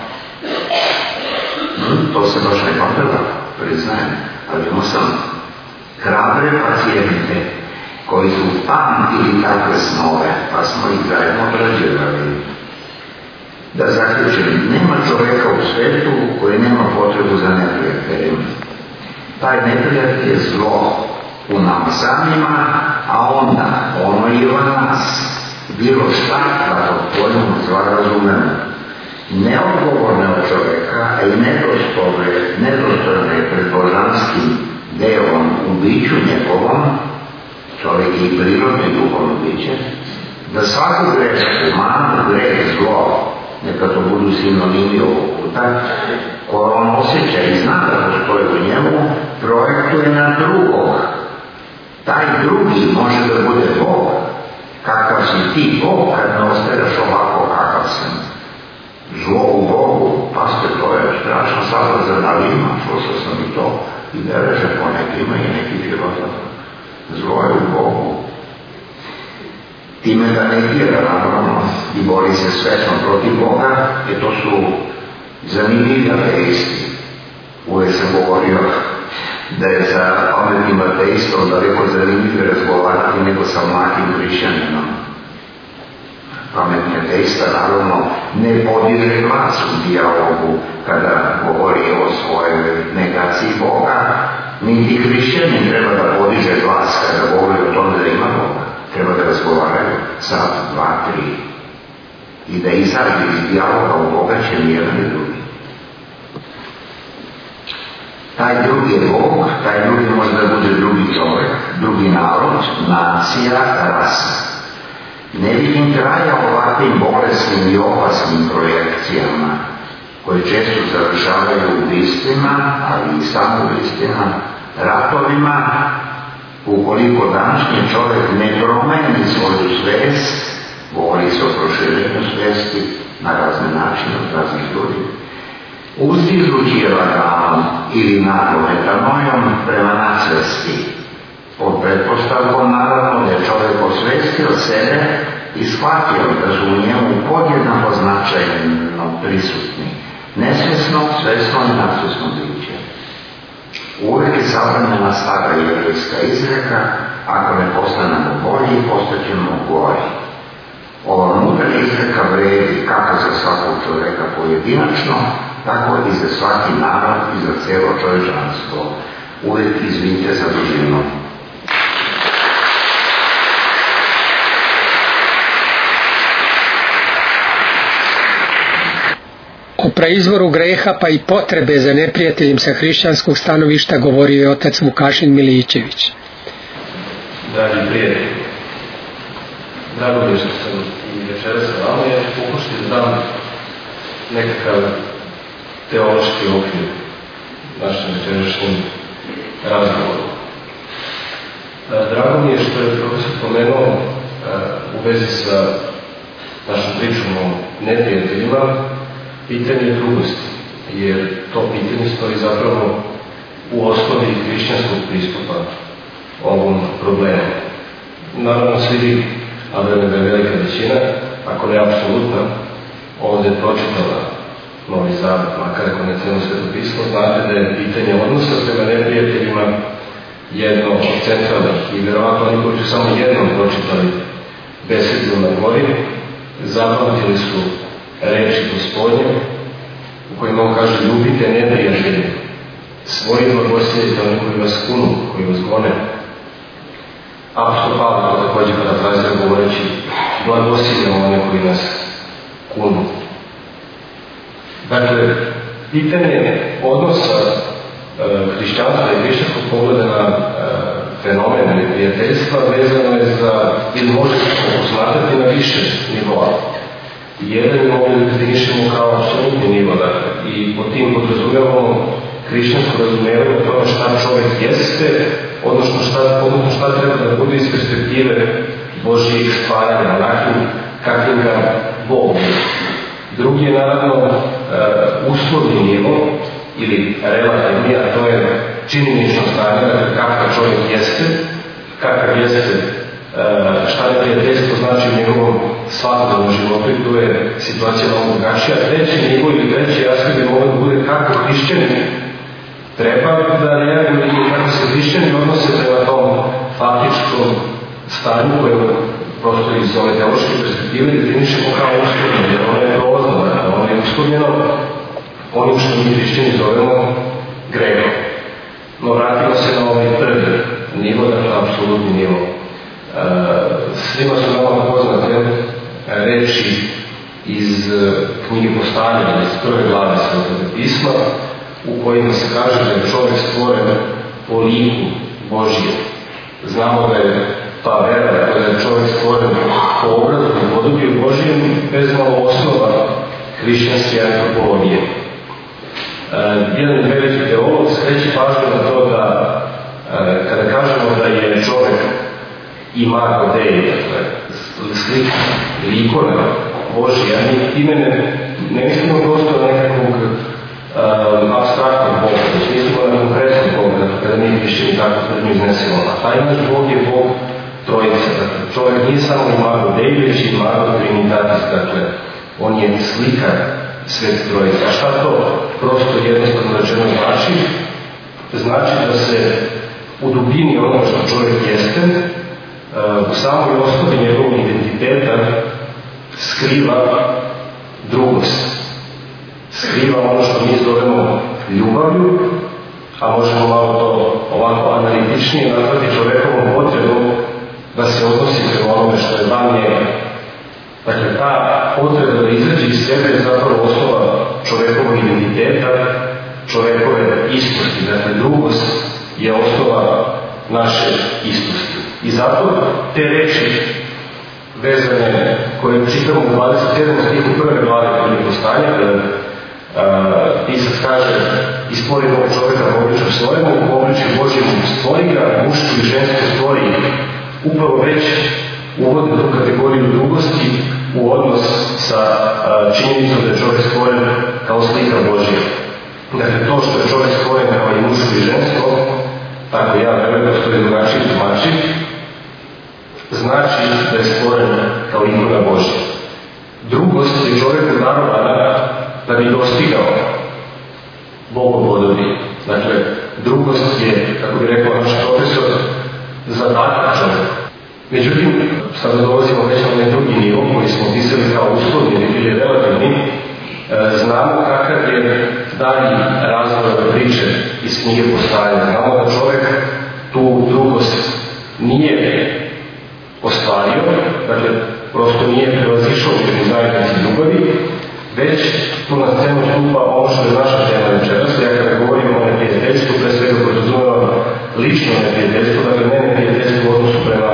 To se baš ne potreba, priznajem, ali imao sam hrabre pacijente koji su pamtili takve snove, pa smo ih zajedno obrađivali. Da zaključim, nema čovjeka u svetu koji nema potrebu za neprijateljem. Taj neprijatelj je zlo u nama samima, a onda ono i u nas. Bilo šta da odpoljimo zla razumemo. Neodgovorne od čovjeka, a i nedostojne pred božanskim delom u biću njegovom, čovjek je i prirodno i duhovno biće, da svaku grešku, manu, greh, zlo, neka to budu sinonimi ovog puta, koje on osjeća i zna da postoje u njemu, projektuje na drugog. Taj drugi može da bude Bog. Kakav si ti Bog kad ne ostavljaš ovako kakav sam? Zlo u Bogu, paste, to je strašno sablazan, ali ima, slušao sam i to, i bereže po nekima i neki filozofa. Zlo je u Bogu. Time da negira, naravno, i bori se svesno protiv Boga, jer to su zanimljivi ateisti. Uvijek sam govorio da je za pametnim ateistom daleko zanimljivo razgovarati nego sa mlakim hrišćaninom. Pametni ateista naravno ne podiže glas u dijalogu kada govori o svojoj negaciji Boga, niti hrišćanin treba da podiže glas kada govori o tome da ima Boga. Treba da razgovaraju sat, 2, 3 i da izađe iz dijaloga u bogaćem jedan i drugi. Taj drugi je Bog, taj drugi može da bude drugi čovjek, drugi narod, nacija, rasa. Ne vidim kraja ovakvim bolesnim i opasnim projekcijama, koje često završavaju ubistvima, ali i samoubistvima, ratovima. Ukoliko današnji čovjek ne promeni svoju svest, govori se o proširenju svesti na razne načine od raznih ljudi, uzdižući je laganom ili naglo metanojom prema nadsvesti, pod pretpostavkom naravno da je čovjek osvestio sebe i shvatio da su u njemu podjednako značajno prisutni, nesvesno, svesno i nadsvesno biće. Uvijek je savremena stara jevrejska izreka, Ako ne postanemo bolji, postaćemo gori. Ova mudra izreka vredi kako za svakog čoveka pojedinačno, tako i za svaki narod i za cijelo čovječanstvo. Uvijek izvinite za dužinu. O praizvoru greha pa i potrebe za neprijateljem sa hrišćanskog stanovišta govorio je otac Vukašin Milićević. Dragi prijatelji, drago mi je što sam i večera sa vama, ja ću pokušati da dam nekakav teološki okvir našem večerašnjem razgovoru. Drago mi je što je profesor pomenuo u vezi sa našom pričom o neprijateljima pitanje drugosti, jer to pitanje stoji zapravo u osnovi hrišćanskog pristupa ovom problemu. Naravno, svi vi, a verujem da je velika većina, ako ne apsolutna, ovdje pročitala Novi Zavet, makar ako ne cijelo Sveto pismo, znate da je pitanje odnosa prema neprijateljima jedno od centralnih i verovatno oni koji su samo jednom pročitali besedu na gori, zapamtili su reči Gospodnje u kojima on kaže: ljubite neprijatelje, svojim blagosiljite oni koji vas kunu, koji vas gone. Apostol Pavle to također parafrazira govoreći: blagosiljamo one koji nas kunu. Dakle, pitanje odnosa hrišćanstva i hrišćanskog pogleda na fenomen neprijateljstva vezano je za, ili može se posmatrati na više nivoa. Jedan je mogli da definišemo kao apsolutni nivo, dakle, i po tim podrazumijevamo hrišćansko razumijevanje toga šta čovjek jeste, odnosno šta treba da bude iz perspektive Božijeg stvaranja, onakvim kakvim ga Bog je. Drugi je naravno uslovni nivo ili relativni, a to je činjenično stanje, dakle kakav čovjek jeste, kakav jeste, šta neprijateljstvo znači u njegovom svakodnevnom životu, i tu je situacija malo drugačija. Treći nivo ili treći aspekt bi mogao da bude kako hrišćani treba da reaguju i kako se hrišćani odnose prema tom faktičkom stanju koje prosto iz ove teološke perspektive definišemo kao uslovljeno, jer ono je prolazno, ono je uslovljeno onim što mi hrišćani zovemo grehom. No vratimo se na ovaj prvi nivo, dakle apsolutni nivo. Svima su nama poznate reči iz knjige Postavljanja, iz prve glave Svetog pisma, u kojima se kaže da je čovjek stvoren po liku Božije. Znamo da je ta vera, da je čovjek stvoren po obrazu i podobiju Božijem, bez malo osnova hrišćanske antropologije. Jedan veliki teolog skreće pažnju na to da kada kažemo da je čovjek imago Dei, dakle slika ili ikona Božija, mi time ne mislimo prosto na nekakvog apstraktnog Boga, već mislimo na konkretnog Boga, kada mi hrišćani tako pred njim iznesemo. A taj naš Bog je Bog Trojice. Dakle, čovjek nije samo imago Dei, već imago Trinitatis, dakle on je slika Svete Trojice. A šta to prosto jednostavno rečeno znači? Znači da se u dubini onoga što čovjek jeste, u samoj osnovi njegovog identiteta skriva drugost. Skriva ono što mi zovemo ljubavlju, a možemo malo to ovako analitičnije nazvati čovjekovom potrebom da se odnosi prema onome što je van njega. Dakle, ta potreba da izađe iz sebe je zapravo osnova čovjekovog identiteta, čovjekove istosti. Dakle, drugost je osnova naše istosti. I zato te reči vezane koje čitamo u 27. stihu prve glave knjige Postavljanja, pisac kaže: i stvori Bog čovjeka u obličju svojemu, u obličju Božjemu stvori ga, mušku i žensku stvori. Upravo već uvodi tu kategoriju drugosti u odnos sa činjenicom da je čovjek stvoren kao slika Božja. Dakle, to što je čovjek stvoren kao i muško i žensko, tako ja verujem da stoji drugačiji tumači, znači da je stvoren kao ikona Božja. Drugost je čovjeku darovana da bi dostigao bogopodobje. Dakle, drugost je, kako bi rekao naš profesor, zadatak Međutim, sada dolazimo već na onaj drugi nivo koji smo opisali kao uslovni ili relativni. Znamo kakav je dalji razvoj priče iz knjige Postajanja. Znamo da čovjek tu drugost nije ostvario, dakle, prosto nije prevazišao u zajednici ljubavi, već tu na scenu stupa ono što je naša tema večeras. Ja kada govorim o neprijateljstvu, pre svega podrazumevam lično neprijateljstvo, dakle ne neprijateljstvo u odnosu prema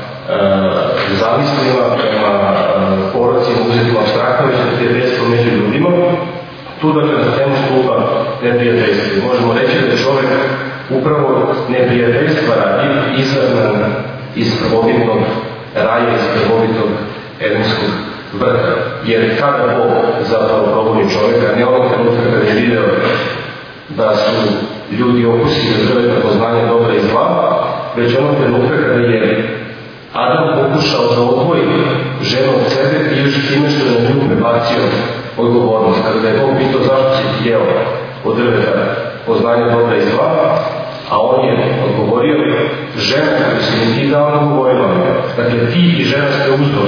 zamislima, prema porocima, uzetima abstraktno, već neprijateljstvo među ljudima. Tu dakle na scenu stupa neprijateljstvo. Možemo reći da je čovjek upravo neprijateljstva radi izravnan iz prvobitnog raja, iz prvobitnog edenskog vrha. Jer kada Bog zapravo progoni čovjeka, ne onog trenutka kada je video da su ljudi okusili od drveta poznanja dobra i zla, već onog trenutka kada je Adam pokušao da odvoji ženu od sebe i još time što je na nju prebacio odgovornost. Kada je Bog pitao zašto si ti jeo od drveta poznanja dobra i zla, a on je odgovorio, žena koju si mi ti dao nam govorila. Dakle, ti i žena ste uzor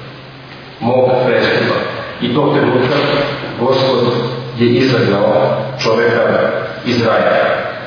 mog prestupa. I tog trenutka Gospod je izagnao čovjeka iz raja.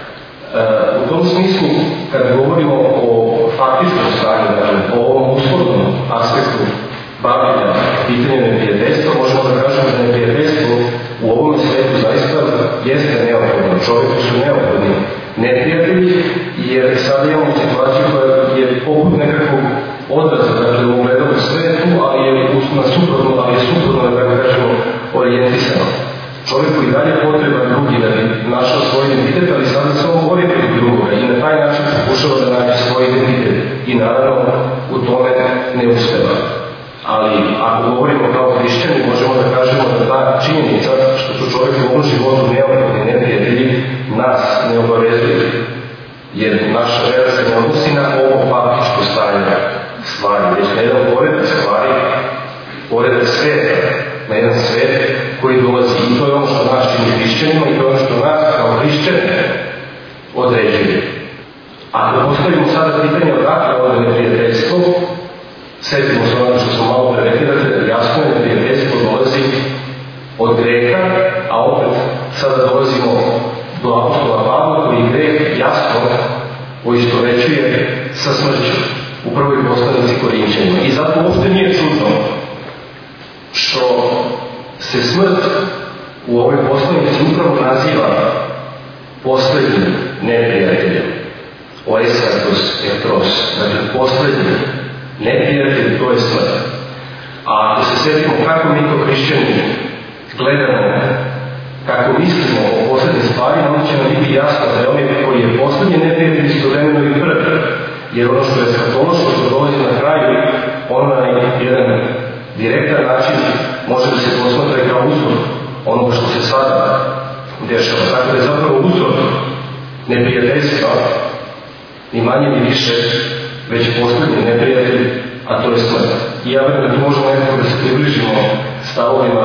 U tom smislu, kad govorimo o faktičnom stanju, o ovom uslovnom aspektu bavljenja pitanja neprijateljstva, možemo da kažemo da neprijateljstvo u ovom svijetu zaista jeste neophodno. Čovjeku su neophodni neprijatelji, jer sada imamo situaciju koja je poput nekakvog odraza, dakle u gledanom svetu, ali je suprotno, da kažemo, orijentisano. Čovjeku i dalje potreban drugi da bi našao svoj identitet, ali sada se on bori protiv drugoga i na taj način pokušava da nađe svoj identitet i naravno u tome ne uspeva. Ali ako govorimo kao hrišćani, možemo da kažemo da ta činjenica što su čovjeku u ovom životu neophodni neprijatelji nas ne obavezuje, jer naša vera se ne odnosi na ovo faktičko stanje stvari, već na jedan poredak stvari, poredak sveta, na jedan svet koji dolazi. I to je ono što nas čini hrišćanima i to je ono što nas kao hrišćane određuje. Ako postavimo sada pitanje odakle ovo neprijateljstvo, sjetimo se ono što smo malo prerekli, da jasno je neprijateljstvo dolazi od greka, a opet sada dolazimo do apostola Pavla koji greh jasno poistovećuje sa smrću u prvoj poslanici Korinčanima. I zato uopšte nije čudno što se smrt u ovoj poslanici upravo naziva poslednjim neprijateljem. Oesatos etros, dakle poslednji neprijatelj, to je smrt. A ako se sjetimo kako mi to hrišćani gledamo, kako mislimo o poslednjim stvarima, onda će nam biti jasno da je onaj koji je poslednji neprijatelj istovremeno i prvi. Jer ono što je eskatološko, što dolazi na kraju, ono na jedan direktan način može da se posmatra kao uzor onoga što se sada dešava. Tako da je zapravo uzor neprijateljstva ni manje ni više, već poslednji neprijatelj, a to je smrt. I ja verujem da tu možemo nekako da se približimo stavovima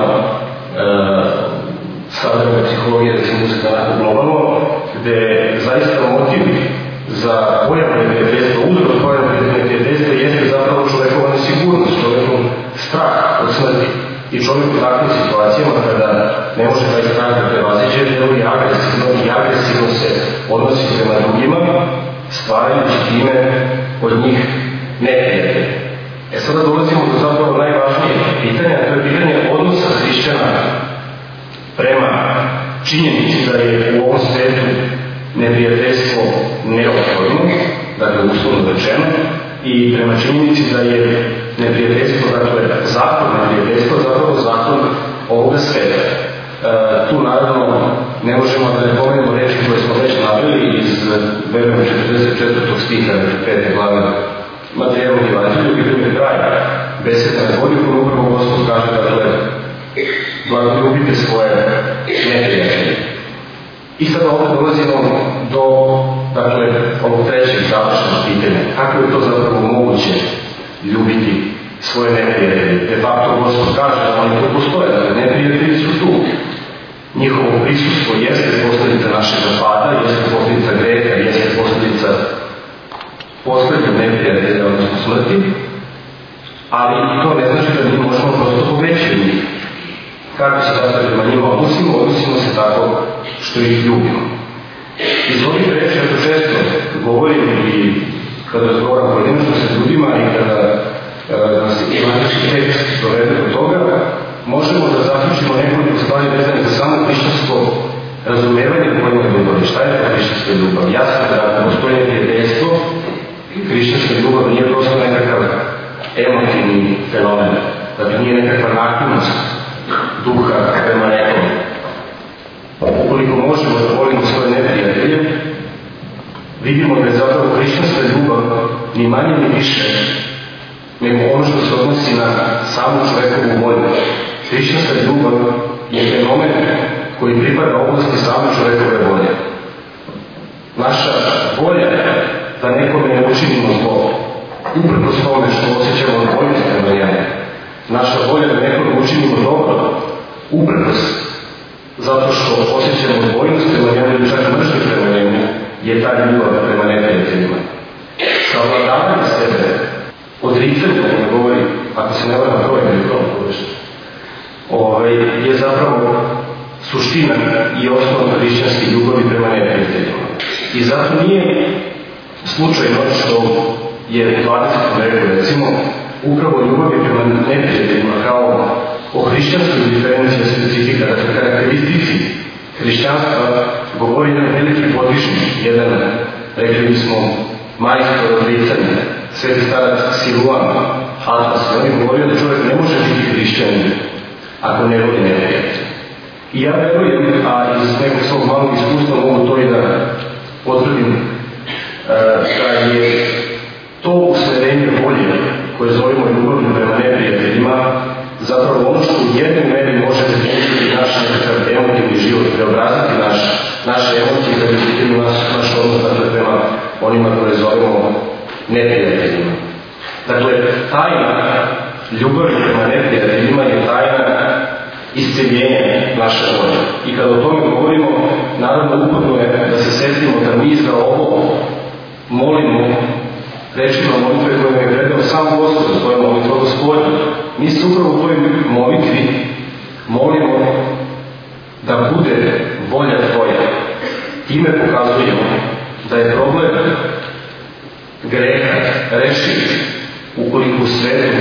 savremene psihologije, da se uzeti onako globalno, gde zaista motiv za pojavu neprijateljstva, uzrok pojavu neprijateljstva jeste zapravo čovjekova nesigurnost, čovjekov strah od smrti. I čovjek u takvim situacijama kada ne može taj strah da prevaziđe, deluje agresivno se odnosi prema drugima, stvarajući time od njih neprijatelje. Sada dolazimo do zapravo najvažnije pitanja, to je pitanje odnosa hrišćana prema činjenici da je u ovom svetu neprijateljstvo neophodno, dakle uslovno rečeno, i prema činjenici da je neprijateljstvo, dakle zakon neprijateljstva, zapravo zakon ovoga sveta. Tu naravno ne možemo da ne pomenemo reči koje smo već naveli iz verujem 44. stiha 5. glave Matejevog evanđelja, gdje je kraj beseda na polju, koju upravo Gospod kaže, dakle, blagoljubite svoje neprijatelje. I sada ovdje dolazimo do, dakle, ovog trećeg završenog pitanja. Kako je to zapravo moguće ljubiti svoje neprijatelje? De facto Gospod kaže da oni to postoje, dakle, neprijatelji su tu. Njihovo prisustvo jeste posljedica našeg pada, jeste posljedica greha, jeste posljedica poslednjeg neprijatelja, odnosno smrti, ali to ne znači da mi možemo prosto poveći od njih. Kako se da prema njima odnosimo se tako što ih ljubimo. Iz ovih reči, ako često govorim i kada razgovaram pojedinačno sa ljudima i kada nas imatički tekst dovede do toga, možemo da zaključimo nekoliko stvari vezane za samo hrišćansko razumevanje pojma ljubavi. Šta je to hrišćanska ljubav? Jasno da postoji prijateljstvo, hrišćanska ljubav nije prosto nekakav emotivni fenomen, dakle nije nekakva naklonost duha prema nekom. Ukoliko možemo da volimo svoje neprijatelje, vidimo da je zapravo hrišćanska ljubav ni manje ni više nego ono što se odnosi na samu čovekovu volju. Hrišćanska ljubav je fenomen koji pripada oblasti same čovekove volje. Naša volja je da nekome ne učinimo zlo, uprkos tome što osjećamo odbojnost prema njemu. Naša volja da nekome učinimo dobro, uprkos zato što osjećamo odbojnost prema njemu ili čak mržnju prema njemu, je ta ljubav prema neprijateljima. Savladavanje sebe, odricanje, da ne govori, ako se ne varam broj ili je zapravo suština i osnovna hrišćanske ljubavi prema neprijateljima. I zato nije slučajno što je u 20. veku, recimo, upravo ljubavi prema neprijateljima kao o hrišćanskoj diferenciji specifika, dakle karakteristici hrišćanstva, govori jedan veliki podvišnik, jedan, rekli bismo, majstor odricanja, sveti starac Siluan, Atlas, on je govorio da čovjek ne može biti hrišćanin ako ne voli neprijatelj. I ja verujem, a iz nekog svog malog iskustva mogu to i da potvrdim, da je to usmerenje volje koje zovemo ljubavlju prema neprijateljima zapravo ono što u jednoj meri može definirati naš nekakav emotivni život, preobraziti naše emocije kada je naš odnos prema onima koje zovemo neprijateljima. Dakle, tajna ljubavi prema neprijateljima je tajna isceljenja naše volje. I kada o tome govorimo, naravno ugodno je da se setimo da mi za ovo molimo rečima molitve koje je predao sam Gospod, to je molitva Gospodnja. Mi se upravo u toj molitvi molimo da bude volja Tvoja. Time pokazujemo da je problem greha rešiv ukoliko u svetu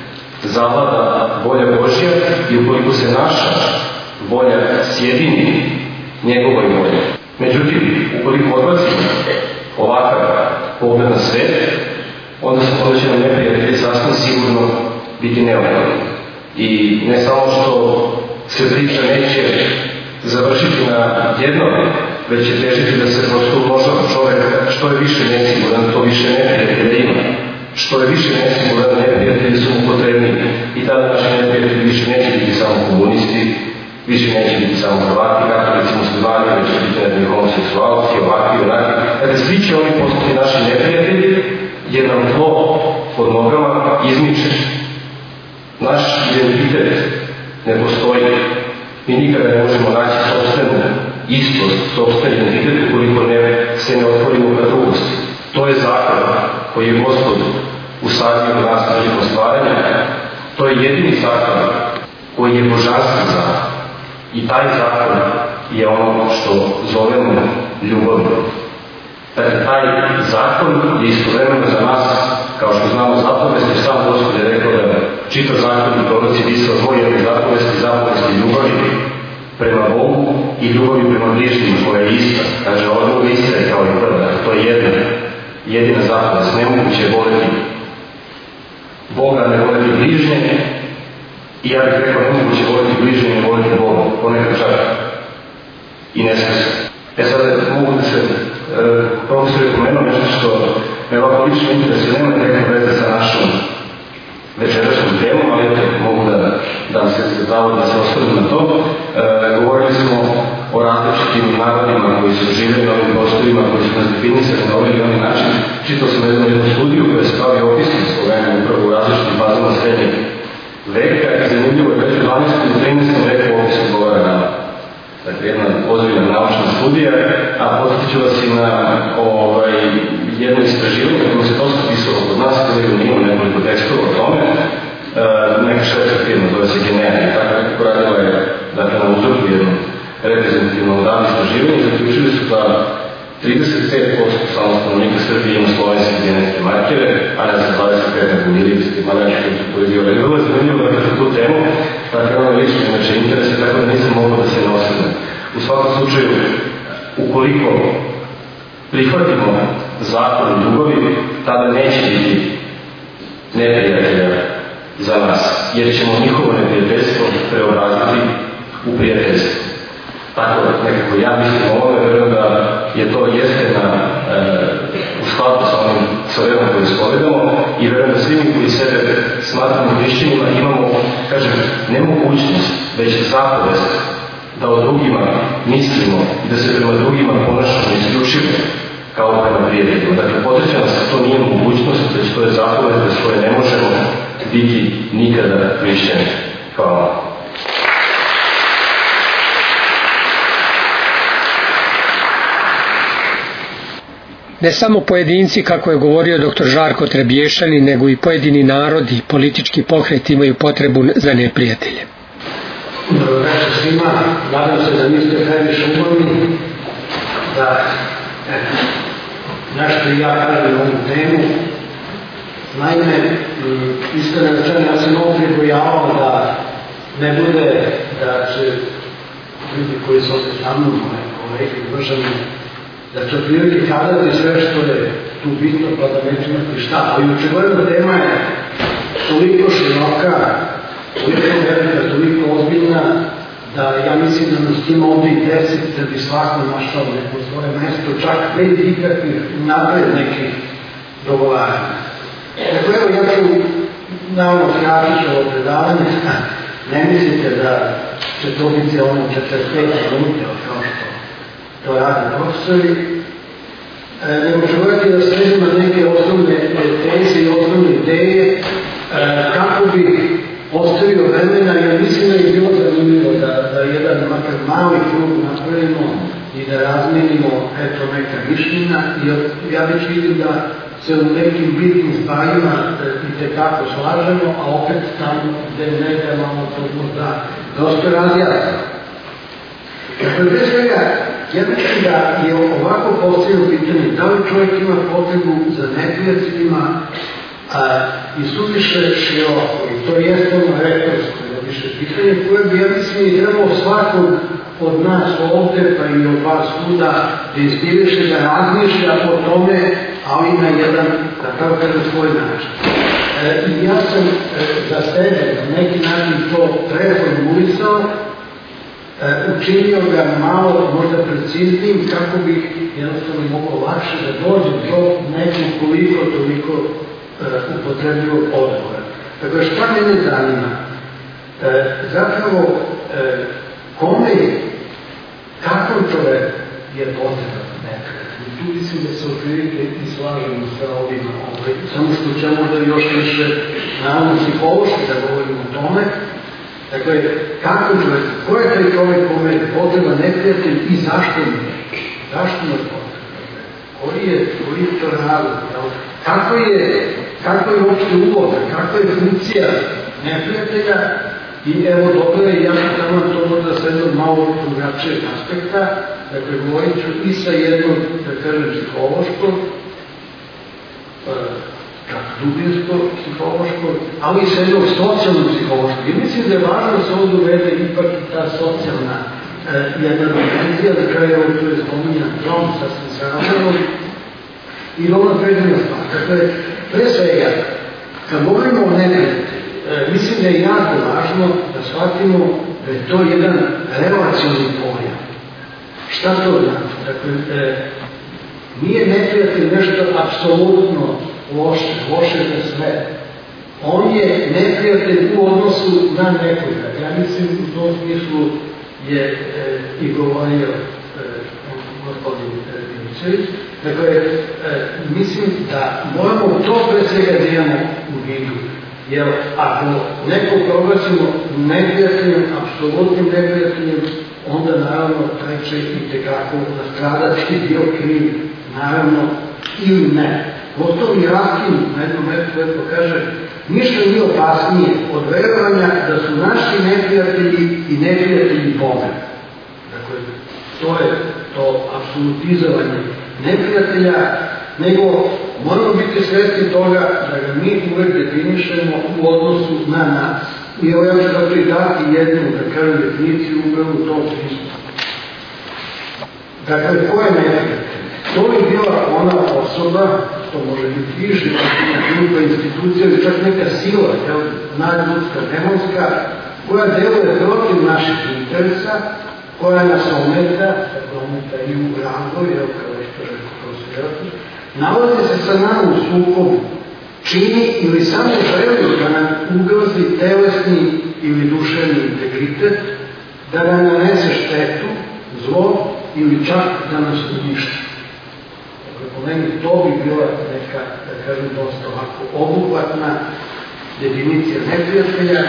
zavlada volja Božja i ukoliko se naša volja sjedini njegovoj volji. Međutim, ukoliko odbacimo ovakav pogled na svet, onda će nam neprijatelji sasvim sigurno biti neophodni. I ne samo što se priča neće završiti na jednom, već će težiti da se prosto umnožava čovjek, što je više nesiguran, to više neprijatelja ima. Što je više nesiguran, neprijatelji su mu potrebni. I tada naši neprijatelji više neće biti samo komunisti, više neće biti samo Hrvati, katolici, muslimani, već će biti nekakvi homoseksualci, ovakvi, onakvi. Dakle, svi će oni postati naši neprijatelji, jer nam tlo pod nogama izmiče. Naš identitet ne postoji. Mi nikada ne možemo naći sopstvenu istost, sopstveni identitet ukoliko se ne otvorimo ka drugosti. To je zakon koji je Gospod usadio u nas prilikom stvaranja. To je jedini zakon koji je božanski zakon. I taj zakon je ono što zovemo ljubavlju. Dakle, taj zakon je istovremeno za nas, kao što znamo zapovesti, sam Gospod je rekao da čitav zakon i proroci pisao dvoje zapovesti ljubavi prema Bogu i ljubavi prema bližnjima koja je ista. Kaže, ova druga ista je kao i prva. To je jedina zapovest. Nemoguće je voleti Boga, ne voleti bližnje. I ja bih rekao, nemoguće je voleti bližnje, ne voleti Boga. Ponekad čak i nesmisno. Sada mogu da se profesor je pomenuo nešto što me ovako lično interesuje, nema nekakve veze sa našom večerašnjom temom, ali mogu da se zavod da se osvrnem na to. Govorili smo o različitim narodima koji su živjeli na ovim prostorima, koji su nas definisali na ovaj ili onaj način. Čitao sam jednu studiju koja se bavi opisom Slovenije upravo u različitim fazama srednjeg veka i zanimljivo je već u 12. i 13. veku opis odgovara na jedna ozbiljna naučna studija, a podsjetit ću vas i na jedno istraživanje koje se dosta pisalo kod nas danas koji imam nekoliko tekstova o tome, neka švedska firma, zove se Genera, i tako nekako radila je, dakle, na uzorku jednom reprezentativnom danu istraživanja i zaključili su da 35% samo stanovnika Srbije ima slovenske genetske markere, a ne za 25 nego milijevski markere koji su povezivali. Vrlo je zanimljivo dakle za tu temu, dakle ono lično inače interese, tako da nisam mogao da se ne osvrnem. U svakom slučaju, ukoliko prihvatimo zakon i ljubavi, tada neće biti neprijatelja za nas, jer ćemo njihovo neprijateljstvo preobraziti u prijateljstvo. Tako da nekako ja mislim ovome, verujem da je to jeste u skladu sa verom koju ispovedamo i verujem da svi mi koji sebe smatramo hrišćanima imamo, kažem, ne mogućnost, već zapovest da o drugima mislimo i da se prema drugima ponašamo isključivo kao prema prijateljima. Dakle, potreća nas da to nije mogućnost, već to je zapovest bez koje ne možemo biti nikada hrišćani. Hvala. Ne samo pojedinci, kako je govorio dr. Žarko Trebješanin, nego i pojedini narodi i politički pokret imaju potrebu za neprijatelje. Dobro večer svima, nadam se da niste previše umorni, da nešto i ja kažem na ovu temu. Naime, iskreno rečeno, ja sam ovo pribojavao da ne bude da će ljudi koji su ovdje sa mnom, moje kolege, uvaženi, da će otprilike kazati sve što je tu bitno, pa da neće imati šta. Ali očigledno tema je toliko široka, toliko velika, toliko ozbiljna, da ja mislim da nas ima ovdje i 10, da bi svako našao neko svoje mesto, čak bez ikakvih napred nekih dogovaranja. Dakle, evo ja ću naravno kratići ovo predavanje, ne mislite da će to biti ono 45 minuta, kao što to rade profesori, nego ću gledati da srežem na neke osnovne teze i osnovne ideje kako bi ostavio vremena, jer mislim da je bilo zanimljivo da jedan makar mali krug napravimo i da razmenimo neka mišljenja, jer ja već vidim da se u nekim bitnim stvarima i tekako slažemo, a opet tamo gde ne da malo to možda dosta razjasno. Dakle, bez svega, ja mislim da je ovako postavljeno pitanje da li čovjek ima potrebu za neprijateljima i suviše široko, i to jeste ono retorsko, više pitanje koje bi, ja mislim, i trebalo svakog od nas ovdje, pa i od vas svuda, da inspiriše, da razmišlja o tome, ali na jedan, da tako kažem, svoj način. I ja sam za sebe na neki način to preformulisao, učinio ga malo možda preciznijim kako bih jednostavno mogao lakše da dođem do nekog koliko toliko upotrebljivog odgovora. Dakle, šta mene zanima? Zapravo, kome je, kakvom čoveku je potreban neprijatelj? Tu mislim da se otprilike i slažemo sa ovima, samo što će možda još više naravno psihološki da govorimo o tome. Dakle, kako čovjek, ko je taj čovjek kome je potreban neprijatelj i zašto mu je? Zašto mu je potreban? Koji je to razlog? Kako je uopšte uloga? Kako je funkcija neprijatelja? I evo dobro je, ja ću tamo to možda s jednog malo drugačijeg aspekta, dakle, govorit ću i sa jednog, da kažem, psihološkog, čak dubinskog psihološkog, ali i sa jednog socijalnog psihološkog. I mislim da je važno da se ovdje uvede ipak i ta socijalna jedna dimenzija, da kraju ovo tu je spominjan dom, sasvim se razumom, i dobro predivna stvar. Dakle, pre svega, kad govorimo o neprijatelju, mislim da je jako važno da shvatimo da je to jedan relacioni pojam. Šta to znači? Dakle, nije neprijatelj nešto apsolutno loše za sve. On je neprijatelj u odnosu na nekoga. Ja mislim u tom smislu je i govorio gospodin Dimičević. Dakle, mislim da moramo to pre svega da imamo u vidu. Jer ako neko proglasimo neprijateljem, apsolutnim neprijateljem, onda naravno taj će i tekako nastradati bio kriv, naravno ili ne. Potom Irakin na jednom mestu lepo kaže, ništa nije opasnije od verovanja da su naši neprijatelji i neprijatelji Boga. Dakle, to je to apsolutizovanje neprijatelja, nego moramo biti svjesni toga da ga mi uvek definišemo u odnosu na nas. I evo ja ću zato i dati jednu, da kažem, definiciju upravo u tom smislu. Dakle, ko je neprijatelj? To bi bila ona osoba, to može biti više, grupa, institucija ili čak neka sila, nadljudska, demonska, koja deluje protiv naših interesa, koja nas ometa, dakle ometa i u rangovi, kao što je prosvjerati, nalazi se sa nama u sukobu, čini ili samo želi da nam ugrozi telesni ili duševni integritet, da nam nanese štetu, zlo ili čak da nas uništi. Po meni to bi bila neka, da kažem, dosta ovako obuhvatna definicija neprijatelja,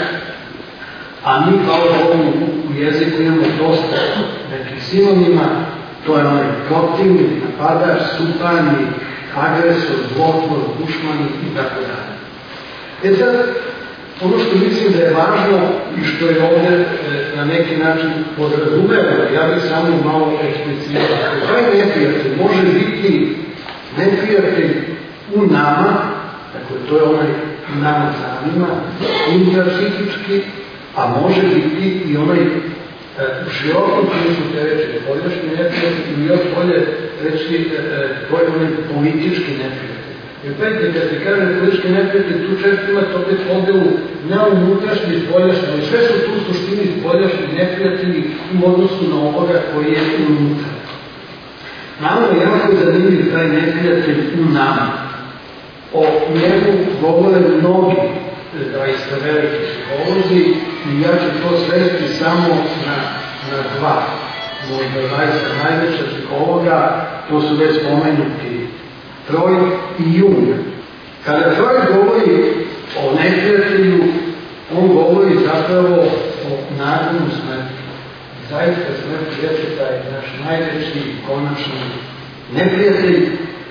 a mi kao u jeziku imamo dosta nekih sinonima, to je onaj protivnik, napadač, suparnik, agresor, zlotvor, dušmanik i tako dalje. Sad, ono što mislim da je važno i što je ovdje na neki način podrazumevano, ja bih samo malo eksplicirao. Taj neprijatelj može biti neprijatelj u nama, dakle to je onaj nama samima, intrapsihički, a može biti i onaj u širokom smislu te reći poljašnji neprijatelj ili još bolje reći to je onaj politički neprijatelj. Jer pejte, kad se kaže politički neprijatelj, tu često imate opet podelu na unutrašnji i spoljašnji, ali sve su tu u suštini spoljašnji neprijatelji u odnosu na ovoga koji je unutra. Nama je jako zanimljiv taj neprijatelj u nama. O njemu govore mnogi zaista veliki psiholozi i ja ću to svesti samo na dva. Možda zaista najveća psihologa, to su već spomenuti Freud i Jung. Kada Freud govori o neprijatelju, on govori zapravo o nagonu smrti. Zaista smrt djeteta je naš najveći konačni neprijatelj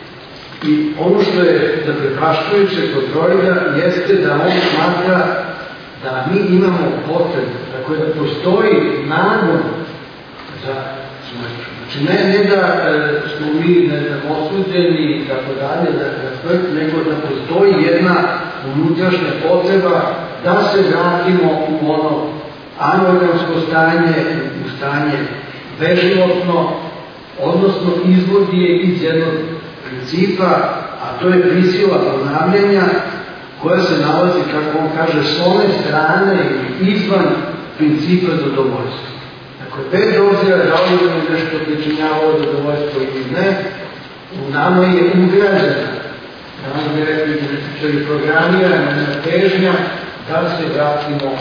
i ono što je zaprepašćujuće kod Freuda jeste da on smatra da mi imamo potrebu, dakle da postoji nagon za smrt. Znači ne da smo mi osuđeni i tako dalje za smrt, nego da postoji jedna unutrašnja potreba da se vratimo u ono anorgansko stanje, u stanje beživotno, odnosno izvod je iz jednog principa, a to je prisila ponavljanja koja se nalazi, kako on kaže, s one strane ili izvan principa zadovoljstva. Dakle, bez obzira da li nam je nešto pričinjavalo zadovoljstvo ili ne, u nama je ugrađena, da nam je rekli ili programirana težnja da se vratimo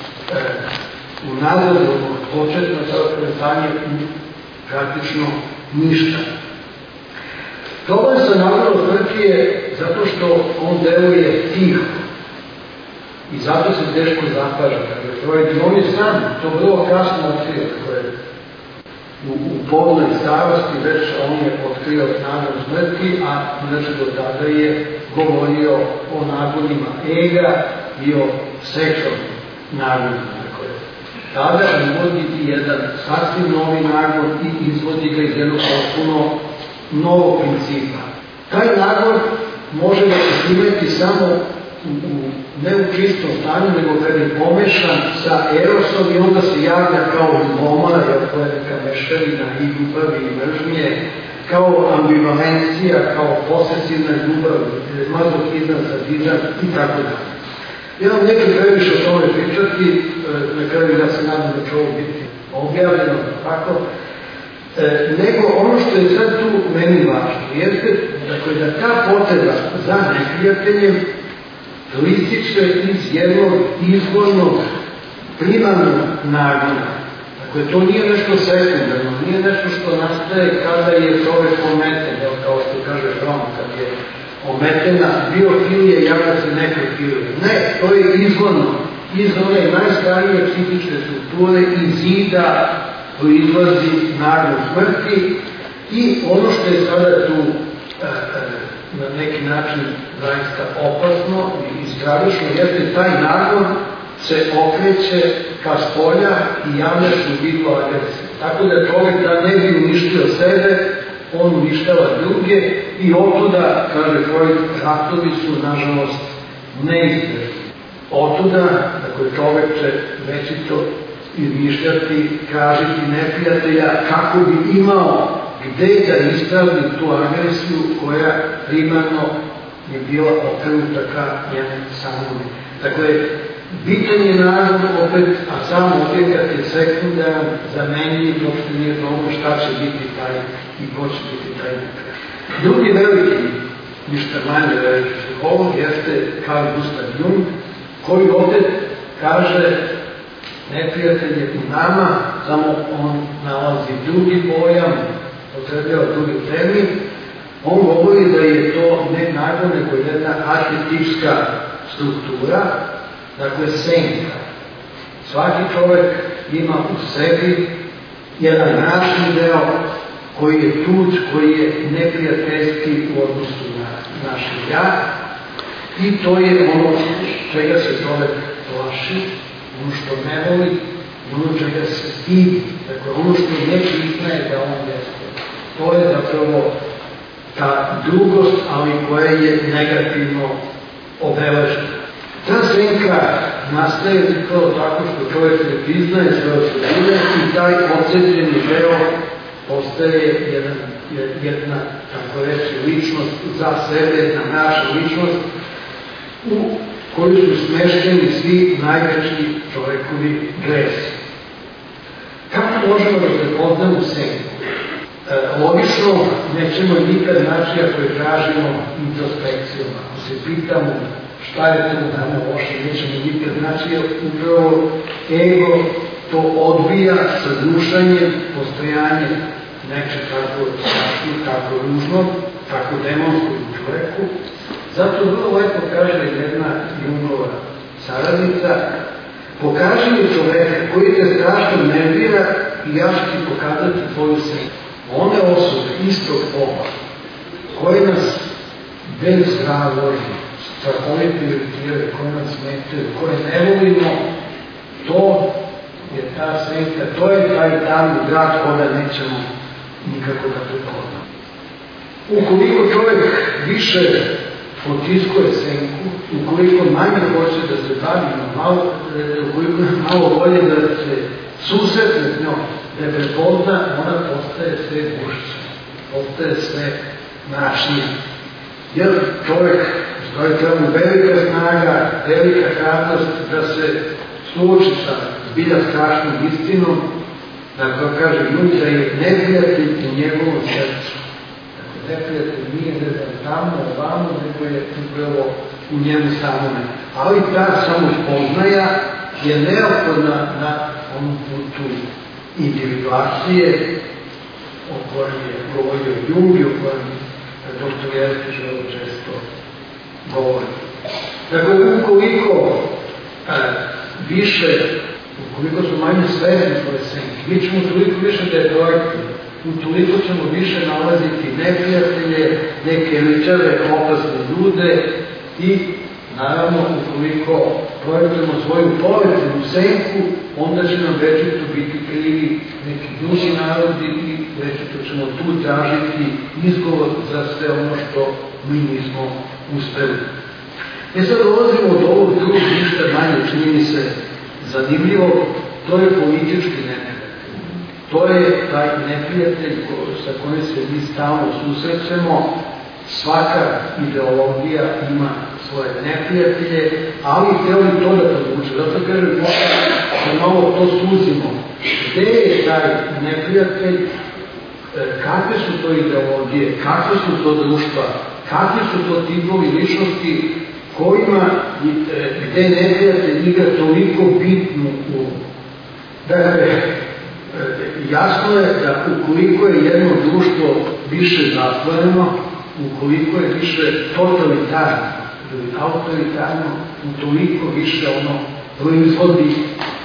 u nazad od početno stanje u praktično ništa. Problem sa nagonom smrti je zato što on deluje tiho i zato se teško zapaža. On je sam to vrlo kasno otkrio, u polnoj starosti već on je otkrio nagon smrti, a znači do tada je govorio o nagonima ega i o seksualnim nagonima. Tada izvodi jedan sasvim novi nagon i izvodi ga iz jednog potpuno novog principa. Taj nagon može da se primeti samo ne u čistom stanju, nego kad je pomešan sa erosom i onda se javlja kao ljubomora, jer to je neka mešavina i ljubavi i mržnje, kao ambivalencija, kao posesivna ljubav, mazohizam, sadizam i tako dalje. Ja vam neću previše o tome pričati, na kraju ja se nadam da će ovo biti objavljeno, tako, nego ono što je sad tu meni važno, jeste dakle, da ta potreba za neprijateljem proističe iz jednog izvornog primarnog nagona. Dakle, to nije nešto sekundarno, nije nešto što nastaje kada je čovek ometen, kao što kaže Fromm, kad je ometena biofilija, javlja se nekrofilija. Ne, to je izvorno, iz one najstarije psihičke strukture, iz zida proizlazi nagon smrti i ono što je sada tu na neki način zaista opasno i stravično, jeste taj nagon se okreće ka spolja i javlja se u vidu agresije. Tako da čovjek da ne bi uništio sebe, on uništava druge i otuda, kaže Freud, ratovi su nažalost neizbježni. Otuda, dakle, čovjek će večito izmišljati, tražiti neprijatelja kako bi imao gde da ispravi tu agresiju koja primarno je bila okrenuta ka njemu samom. Dakle, bitan je naravno opet, a sam objekat je sekundaran, zamenljiv, uopšte nije dobro šta će biti taj i ko će biti taj neprijatelj. Drugi veliki, ništa manje veliki psiholog jeste Carl Gustav Jung, koji opet kaže neprijatelj je u nama, samo on nalazi drugi pojam, potrebljava drugi termin. On govori da je to ne nagon, nego jedna arhetipska struktura, dakle senka. Svaki čovjek ima u sebi jedan mračni deo koji je tuđ, koji je neprijateljski u odnosu na naše ja, i to je ono čega se čovjek plaši, ono što ne voli, ono čega se stidi, dakle ono što ne priznaje da on jeste. To je zapravo ta drugost, ali koja je negativno obeležena. Ta senka nastaje upravo tako što čovjek ne priznaje svoje osobine i taj odcepljeni deo postaje jedna, tako reći, ličnost za sebe, jedna naša ličnost u koju su smešteni svi najveći čovjekovi gresi. Kako možemo da prepoznamo senku? Logično, nećemo nikad naći ako je tražimo introspekcijom. Ako se pitamo šta je to nama loše, nećemo nikad naći, jer upravo ego to odbija sa dušanjem, postojanjem neče tako strašno, tako ružno, tako demonsko u čoveku. Zato vrlo lepo kaže jedna Jungova saradnica: pokaži mi čoveka koji te strašno nervira i ja ću ti pokazati tvoju senku. One osobe istog pola koje nas bez razloga strahovito iritiraju, koje nas smetaju, koje ne volimo, to je ta senka, to je taj tamni grad koga nećemo nikako da prepoznamo. Ukoliko čovjek više potiskuje senku, ukoliko manje hoće da se bavi, ukoliko malo volje da se susretne s njom, da je prepozna, ona postaje sve gušća, postaje sve mračnija. Jer čovjek treba mu velika snaga, velika hrabrost da se suoči sa zbilja strašnom istinom, da kao kaže Jung, da je neprijatelj u njegovom srcu. Dakle, neprijatelj nije ne znam tamo, ovamo, nego je upravo u njemu samome. Ali ta samospoznaja je neophodna na onom putu individuacije o kojem je govorio Jung i o kojem Dostojevski želo često govori. Dakle, ukoliko su manje svesni svoje senke, mi ćemo toliko više da je projektivno, utoliko ćemo više nalaziti neprijatelje, neke ličave, opasne ljude i naravno, ukoliko projektujemo svoju kolektivnu senku, onda će nam večito biti krivi neki drugi narodi i večito ćemo tu tražiti izgovor za sve ono što mi nismo uspeli. Sad dolazimo od ovog drugog ništa manje, čini mi se zanimljivo, to je politički neprijatelj. To je taj neprijatelj sa kojim se mi stalno susrećemo. Svaka ideologija ima svoje neprijatelje, ali htjeli to da podvuče. Zato kažem, da malo to suzimo. Gde je taj neprijatelj, kakve su to ideologije, kakve su to društva, kakvi su to tipovi ličnosti kojima, gde neprijatelj igra toliko bitnu ulogu. Dakle, jasno je da ukoliko je jedno društvo više zatvoreno, ukoliko je više totalitarno ili autoritarno, utoliko više ono proizvodi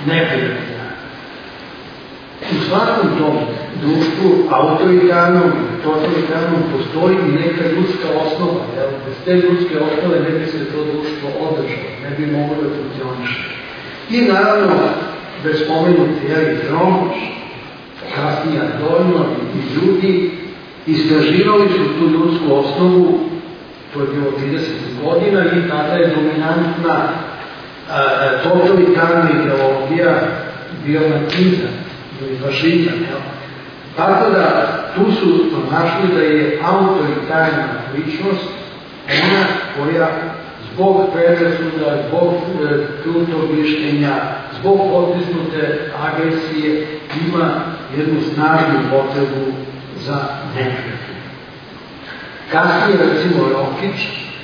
neprijatelja. U svakom tom društvu, autoritarnom, totalitarnom postoji i neka ljudska osnova. Bez te ljudske osnove ne bi se to društvo održalo, ne bi moglo da funkcioniše. I naravno, bez spomenuti Trom, kasnije Adorno i drugi, istraživali su tu ljudsku osnovu, to je bilo 30 godina i tada je dominantna totalitarna ideologija bio nacizam ili fašizam. Tako da tu su našli da je autoritarna ličnost ona koja zbog predrasuda, zbog krutog mišljenja, zbog potisnute agresije ima jednu snažnu potrebu za neprijateljem. Kasnije, recimo, Rokić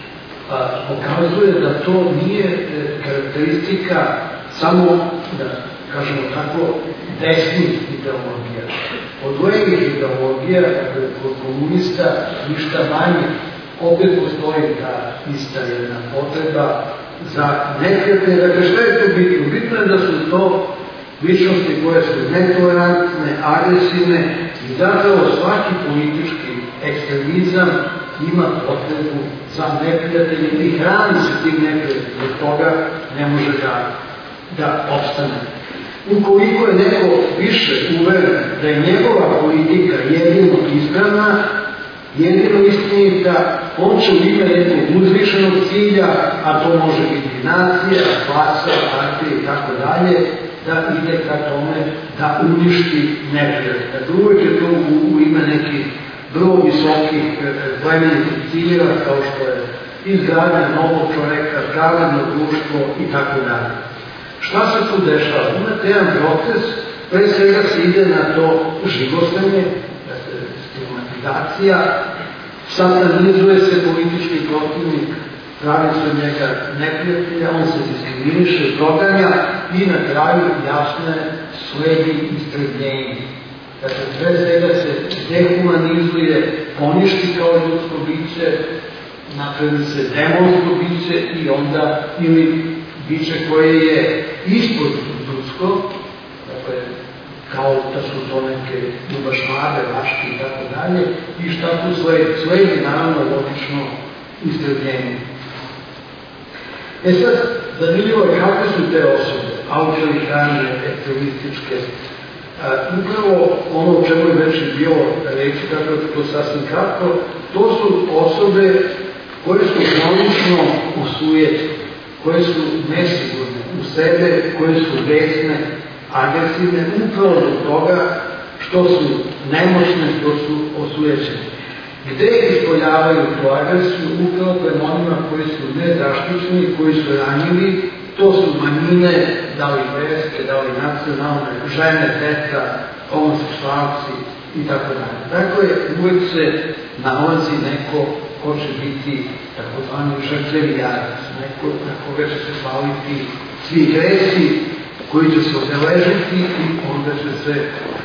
pokazuje da to nije karakteristika samo, da kažemo tako, desnih ideologija. Od levih ideologija, kod komunista, ništa manje, opet postoji ta ista jedna potreba za neprijatelje. Dakle, šta je to bitno? Bitno je da su to ličnosti koje su netolerantne, agresivne i zapravo svaki politički ekstremizam ima potrebu za neprijatelje i hrani se tim neprijateljem, od toga ne može da opstane. Ukoliko je neko više uveren da je njegova politika jedino ispravna, jedino istinita, on će u ime nekog uzvišenog cilja, a to može biti nacija, klasa, partija i tako dalje, da ide ka tome da uništi neprijatelja. Dakle, uvijek je to u ime nekih vrlo visokih plemenitih ciljeva, kao što je izgradnja novog čoveka, pravedno društvo i tako dalje. Šta se tu dešava? Imate jedan proces, pre svega se ide na to živostanje, stigmatizacija, satanizuje se politički protivnik, pravi se od njega neprijatelja, on se diskriminiše, proganja i na kraju jasno sledi istrebljenje. Dakle, pre svega se dehumanizuje, poništi kao ljudsko biće, napravi se demonsko biće i onda ili biće koje je ispod ljudsko, dakle, kao da su to neke ljubašmade, vaške i tako dalje, i šta tu sledi, naravno, logično istrebljenje. Sad, zanimljivo je kakve su te osobe, autoritarne, ekstremističke. Upravo ono o čemu je već bilo reći, tako da to sasvim kratko, to su osobe koje su hronično osujetne, koje su nesigurne u sebe, koje su besne, agresivne, upravo zbog toga što su nemoćne, što su osujećene. Gde ispoljavaju tu agresiju? Upravo prema onima koji su nezaštićeni, koji su ranjivi, to su manjine, da li verske, da li nacionalne, žene, deca, homoseksualci i tako dalje. Dakle, uvijek se nalazi neko ko će biti takozvani žrtvevi jarac, neko na koga će se svaliti svi gresi koji će se obeležiti i onda će se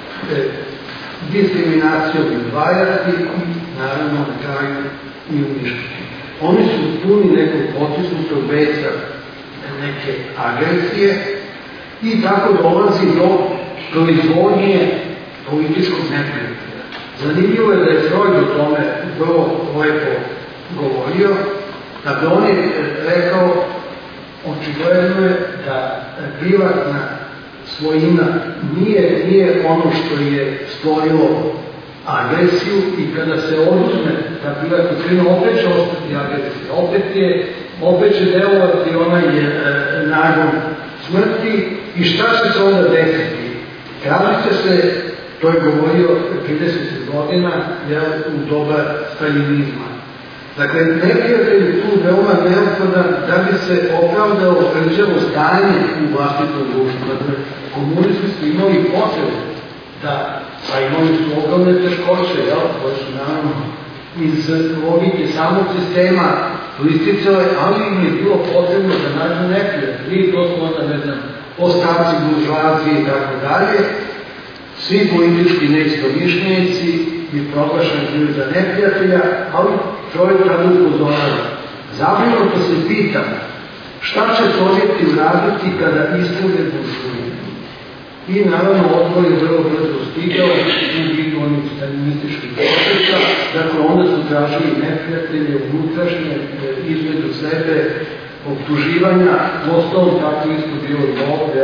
diskriminacijom izdvajati i naravno na kraju i uništiti. Oni su puni nekog potisnutog besa, neke agresije i tako dolazi do proizvodnje političkog neprijatelja. Zanimljivo je da je Freud o tome vrlo lepo govorio, da bi on je rekao, očigledno je da privatna svojina nije ono što je stvorilo agresiju i kada se oduzme ta privatna svojina, opet će ostati agresija, opet će delovati onaj nagon smrti i šta će se onda desiti? Kradit će se, to je govorio 30 godina, u doba staljinizma. Dakle, neprijatelj je tu veoma neophodan da bi se opravdalo krđavo stanje u vlastitom društvu. Dakle, komunisti su imali potrebu da, a imali su ogromne teškoće, koje su naravno iz logike samog sistema listicale, ali im je bilo potrebno da nađu neprijatelj. I to su onda, ne znam, ostaci buržuazije i tako dalje. Svi politički neistomišljenici bi proglašeni bili za neprijatelja, ali čovjek tada upozorava. Zabrinuto se pitam, šta će Sovjeti uraditi kada istrebe buržuaziju? I naravno odgovor je vrlo brzo stigao u vidu onih staljinističkih procesa, dakle onda su tražili neprijatelje, unutrašnje, između sebe, optuživanja, u osnovu tako isto bilo i ovdje,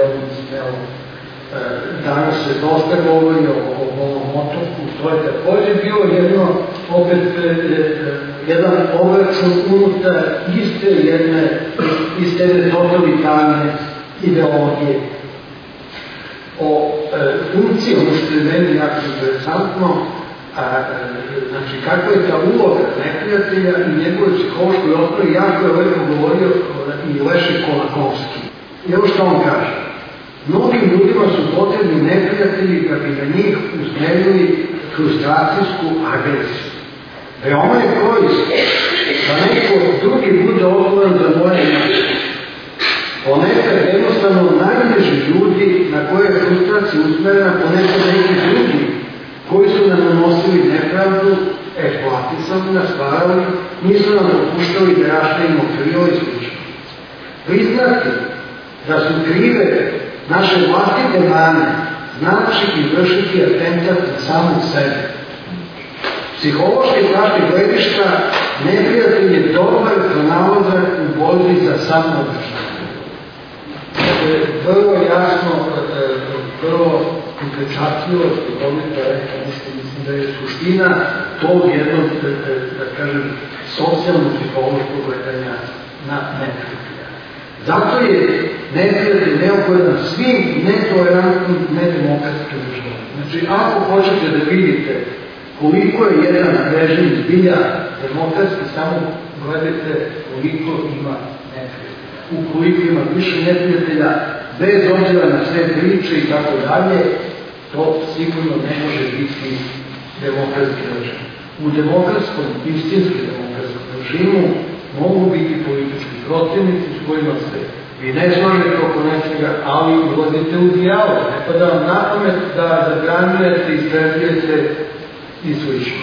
danas se dosta govori o ovom otoku, to je također bilo jedno, opet, jedan obračun unutar iste jedne totalitarne ideologije. O funkciji, ono što je meni jako interesantno, znači kako je ta uloga neprijatelja i njegove psihološkoj osnovi, jako je lepo govorio i Lešek Kolakovski. I evo što on kaže. Mnogim ljudima su potrebni neprijatelji da bi na njih usmerili frustracijsku agresiju. Veoma je korisno da neko drugi bude odgovoran za moje načine. Ponekad jednostavno najbliži ljudi na koje je frustracija usmerena, ponekad neki drugi koji su nam nanosili nepravdu, eksploatisali nas, stvarali, nisu nam dopuštali da raštavimo krilo i slično. Priznati da su krive naše vlastite mane, znači izvršiti atentat na samog sebe. Psihološke tačke gledišta neprijatelj je dobar pronalazak u borbi za samoodržanje. Vrlo jasno, vrlo upečatljivo, mislim da je suština tog jednog, da kažem, socijalno-psihološkog gledanja na neprijatelja. Zato je neprijatelj neophodan svim netolerantnim, nedemokratskim državama. Znači, ako hoćete da vidite koliko je jedan režim zbilja demokratski, samo gledajte koliko ima neprijatelja. Ukoliko ima više neprijatelja, bez obzira na sve priče i tako dalje, to sigurno ne može biti demokratski režim. U demokratskom, istinski demokratskom režimu mogu biti politički protivnici s kojima se vi ne slažete oko nečega, ali ulazite u dijalog. Ne pa da vam na pamet da zabranjujete, istrebljujete i slično.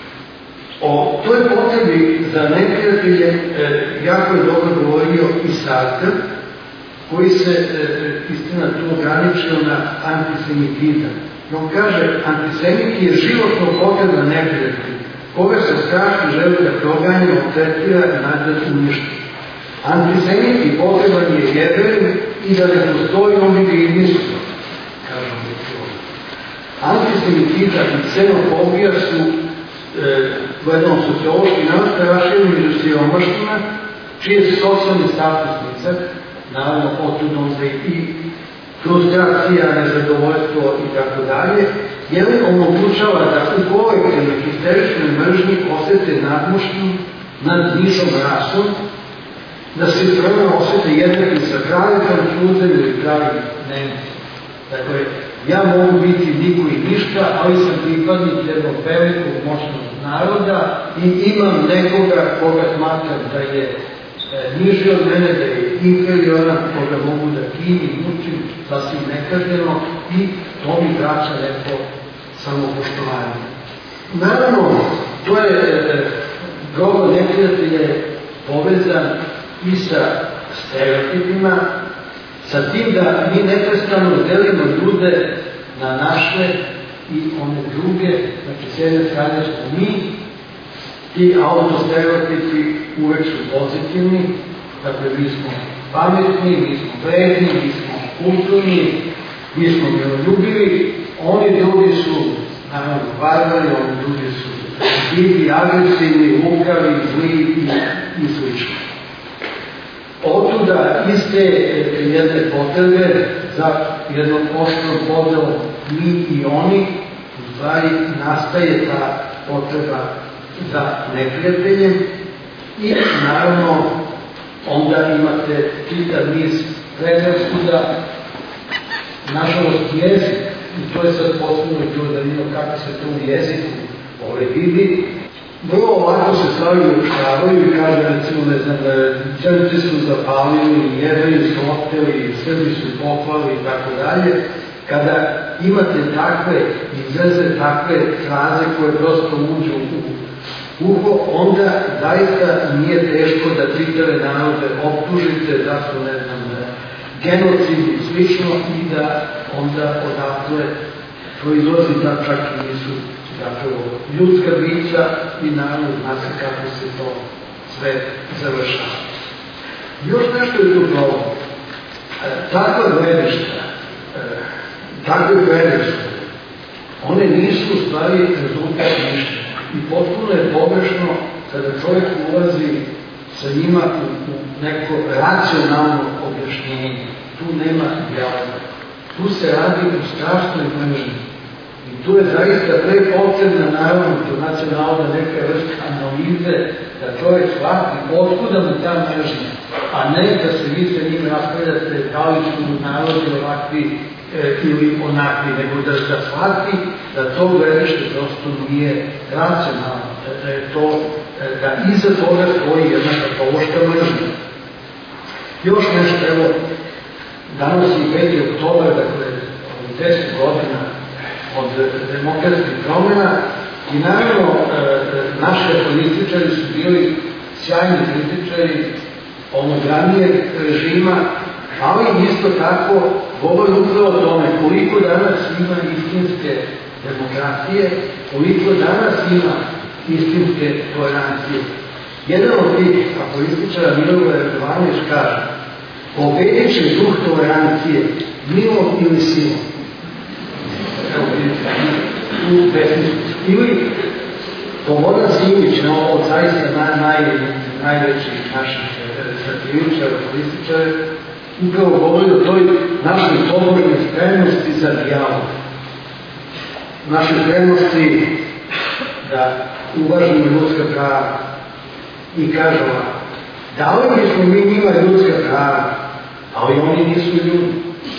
O toj potrebi za neprijatelje jako je dobro govorio i Sartre, koji se istina tu ograničio na antisemitizam. On kaže, antisemit je životno potrebna neprijatelj, koga se strašno želi da proganja, tretira i nadalje uništi. Antisemit i potreban je Jevrej i da ne postoji, on bi ga izmislio, kažem mi. Antisemitizam i ksenofobija su gledamo sociološki rašireni među siromašnjima, čije se socijalni status nizak, naravno otud onda i frustracija, nezadovoljstvo i tako dalje, jer omogućava da u kolektivnoj histeričnoj mržnji osjete nadmošnju nad nižom rasom, da se prvo osjete jednaki sa pravim Francuzem ili pravim Nemcem. Dakle, ja mogu biti niko i ništa, ali sam pripadnik jednog velikog moćnog naroda i imam nekoga koga smatram da je niži od mene, da je inferioran, koga mogu da kini, mučim, sasvim nekažnjeno i to mi vraća neko samopoštovanje. Naravno, to je govor neprijatelja povezan i sa stereotipima, sa tim da mi neprestano delimo ljude na naše i one druge, znači s jedne strane smo mi, ti autostereotipi uvek su pozitivni, dakle mi smo pametni, mi smo vredni, mi smo kulturni, mi smo miroljubivi, oni drugi su, naravno, barbari, oni drugi su divni, agresivni, lukavi, zli i slično. Otuda iste jedne potrebe za jednom oštrom podelom mi i oni, u stvari nastaje ta potreba za neprijateljem i naravno onda imate čitav niz predrasuda, nažalost jezik, i to je sad posebno bilo da vidimo kako se to u jeziku vidi. Vrlo lako se stvari uopštavaju i kaže, recimo, ne znam, Crnci su zapalili, Jevreji su oteli, Srbi su poklali i tako dalje. Kada imate takve izraze, takve fraze koje prosto uđu u uho, onda zaista nije teško da čitave narode optužite da su, ne znam, genocid i slično i da onda odatle proizlazi da čak i nisu zapravo ljudska bića i naravno zna se kako se to sve završava. Još nešto je tu novo. Takva gledišta, one nisu u stvari rezultat mišljenja. I potpuno je pogrešno kada čovjek ulazi sa njima u neko racionalno objašnjenje. Tu nema dijaloga. Tu se radi o strašnoj mržnji. I tu je zaista prepotrebna naravno internacionalna neka vrsta analize da čovjek shvati otkuda mu ta mržnja, a ne da se vi sa njim raspravljate da li su narodi ovakvi ili onakvi, nego da shvati da to gledište prosto nije racionalno, da je to, da iza toga stoji jedna patološka mržnja. Još nešto, evo, danas je 5. oktobar, dakle, 10 godina od demokratskih promjena i naravno naši političari su bili sjajni kritičari onog ranijeg režima, ali isto tako govori upravo o tome koliko danas ima istinske demokratije, koliko danas ima istinske tolerancije. Jedan od tih apolitičara Milorad Radovanović kaže: pobedit će duh tolerancije milom ili silom. Evo vidite, u besmislici. Ili Slobodan Simić, od zaista najvećih naših satiričara, političara, upravo govori o toj našoj slobodnoj spremnosti za dijalog. Našoj spremnosti da uvažimo ljudska prava. I kaže ovako: dali smo mi njima ljudska prava, ali oni nisu ljudi.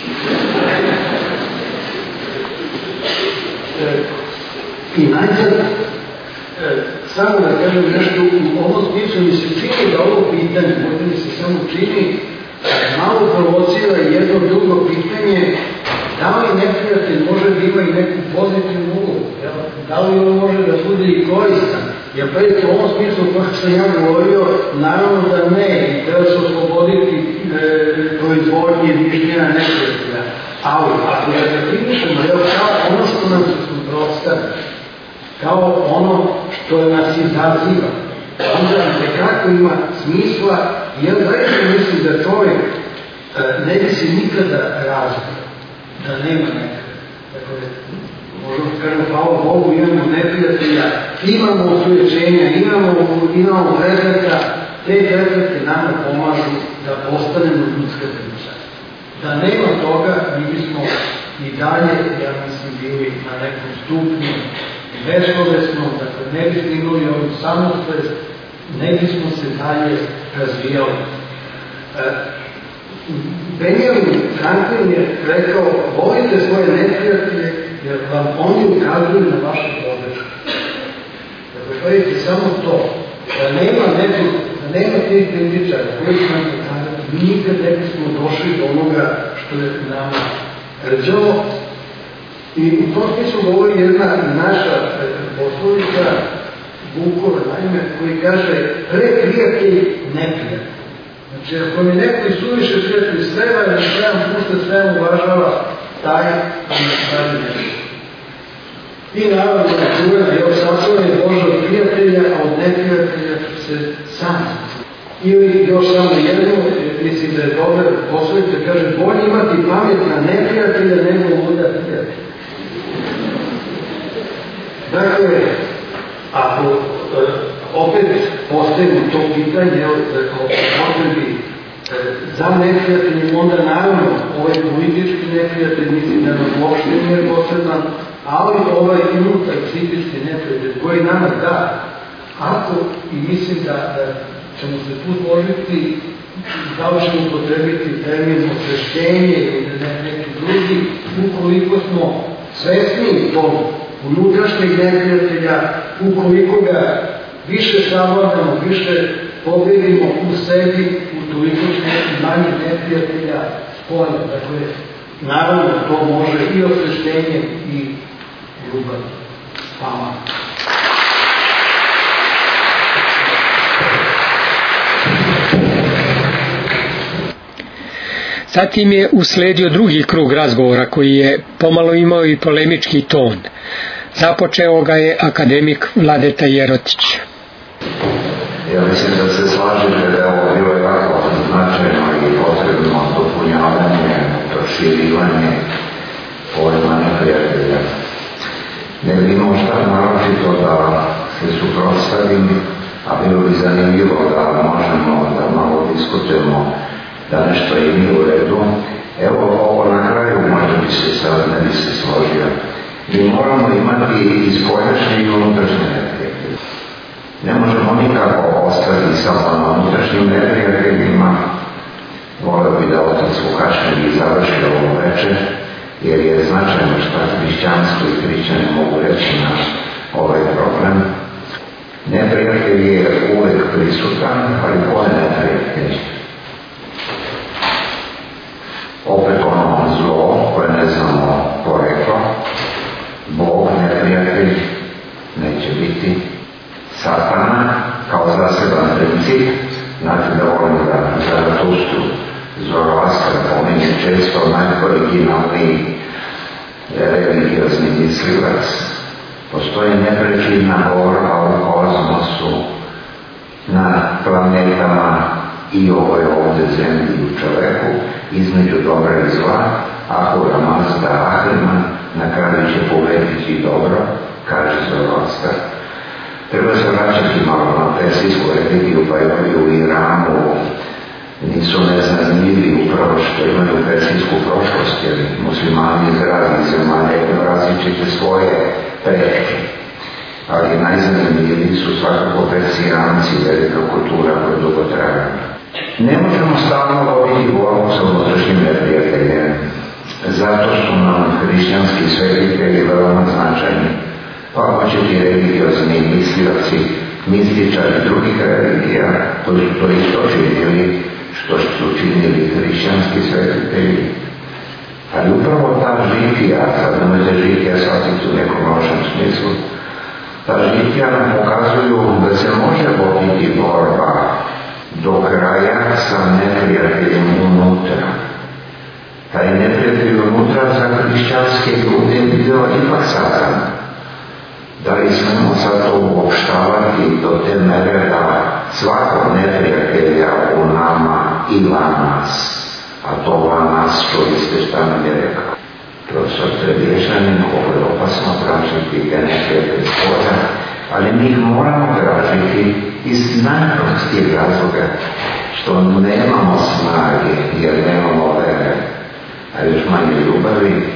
I najzad, samo da kažem nešto, u ovom smislu mi se čini da ovo pitanje, možda mi se samo čini, malo provocira jedno drugo pitanje, da li neprijatelj može da ima i neku pozitivnu ulogu, da li on može da bude i koristan, jer predite u ovom smislu kako sam ja govorio, naravno da ne, i treba se osloboditi proizvodnje mišljenja neprijatelja, ali ako ja definišemo, kao ono što nam se suprotstavlja, kao ono što nas izaziva, onda nekako ima smisla, i ja zaista mislim da čovjek ne bi se nikada razvio, da nema nekada. Dakle, možemo kažemo, hvala Bogu, imamo neprijatelja, imamo osvećenja, imamo prepreka, te prepreke nama pomažu da postanemo ljudska bića. Da nema toga, mi bismo i dalje, ja mislim, bili na nekom stupnju bespovesnom, dakle ne bismo imali ovu samosvest, ne bismo se dalje razvijali. Benjamin Franklin je rekao: volite svoje neprijatelje jer vam oni ukazuju na vaše podrške. Dakle, gledajte samo to, da nema tih kritičara koji su nam pokazati, mi nikad ne bismo došli do onoga što je nama rđavo. I u tom smislu govori jedna naša poslovica Vukova, naime, koji kaže: prijatelj neprijatelj. Znači, ako mi neko i suviše prijatelj sveva, jer trebam pušta sve uvažava, taj ne neprijatelj. I naravno da čuvena, jer sačuvan je Boža od prijatelja, a od neprijatelja se sam. Ili još samo jedno, mislim da je dobra poslovica, kaže: bolje imati pametna neprijatelja nego luda prijatelja. Dakle, ako opet postavimo to pitanje o potrebi za neprijateljim, onda naravno ovaj politički neprijatelj, mislim da nam uopšte nije potreban, ali ovaj unutar psihički neprijatelj koji nama da, ako, i mislim da ćemo se tu složiti, da li ćemo potrebiti termin osveštenje ili neki drugi, ukoliko smo svesni tog unutrašnjeg neprijatelja, ukoliko ga više savladamo, više pobedimo u sebi, utoliko smo manje neprijatelja spolja. Dakle, naravno to može i osveštenje i ljubav. Hvala. Zatim je usledio drugi krug razgovora koji je pomalo imao i polemički ton. Započeo ga je akademik Vladeta Jerotić. Ja mislim da se slažete da je ovo bilo jako značajno i potrebno dopunjavanje, proširivanje pojma neprijatelja. Ne bi imao šta naročito da se suprotstavim, a bilo bi zanimljivo da možemo da malo diskutujemo da nešto je nije u redu. Evo ovo na kraju možda bi se sad ne bi se složio. Mi moramo imati i spoljašnje i unutrašnje neprijatelje. Ne možemo nikako ostati samo na unutrašnjim neprijateljima. Volio bi da otac Vukašin i završi ovo večer, jer je značajno šta hrišćanstvo i hrišćani mogu reći na ovaj problem. Neprijatelj je uvek prisutan, ali ko je neprijatelj? Opet ono zlo koje ne znamo poreklo. Bog neprijatelj neće biti. Satana kao zaseban princip, znate da volim da Zaratustru Zoroastra pominje često najoriginalniji religiozni mislilac. Postoji neprekidna borba u kozmosu, na planetama i ovoj ovdje zemlji u čoveku, između dobra i zla. Ahura Mazda Ahriman na kraju će pobediti dobro, kaže Zoroastar. Treba se vraćati malo na persijsku religiju, pa i u Iranu nisu neznanimljivi upravo što imaju persijsku prošlost, jer muslimani iz raznih zemalja imaju različite svoje pretke. Ali najzanimljiviji su svakako Persijanci, velika kultura koja dugo traje. Ne možemo stalno voditi borbu sa unutrašnjim neprijateljem, zato su nam hrišćanski svetitelji veoma značajni. Pa hoćete religiozni mislioci, mističari drugih religija, koji su to isto činili, što su činili hrišćanski svetitelji. Ali upravo ta žitija, sad nemojte žitija shvatiti u nekom lošem smislu, ta žitija nam pokazuju da se može voditi borba do kraja sa neprijateljem unutra. Taj neprijatelj unutra za hrišćanske ljude je bio ipak Satan. Da li smemo sad to uopštavati do te mere da svako neprijatelja u nama i van nas, a to van nas čuli ste šta nam je rekao profesor Trebješanin, kako je opasno tražiti te neprijatelje spolja, ali mi ih moramo tražiti iz najprostijeg razloga što nemamo snage jer nemamo vere, a još manje ljubavi,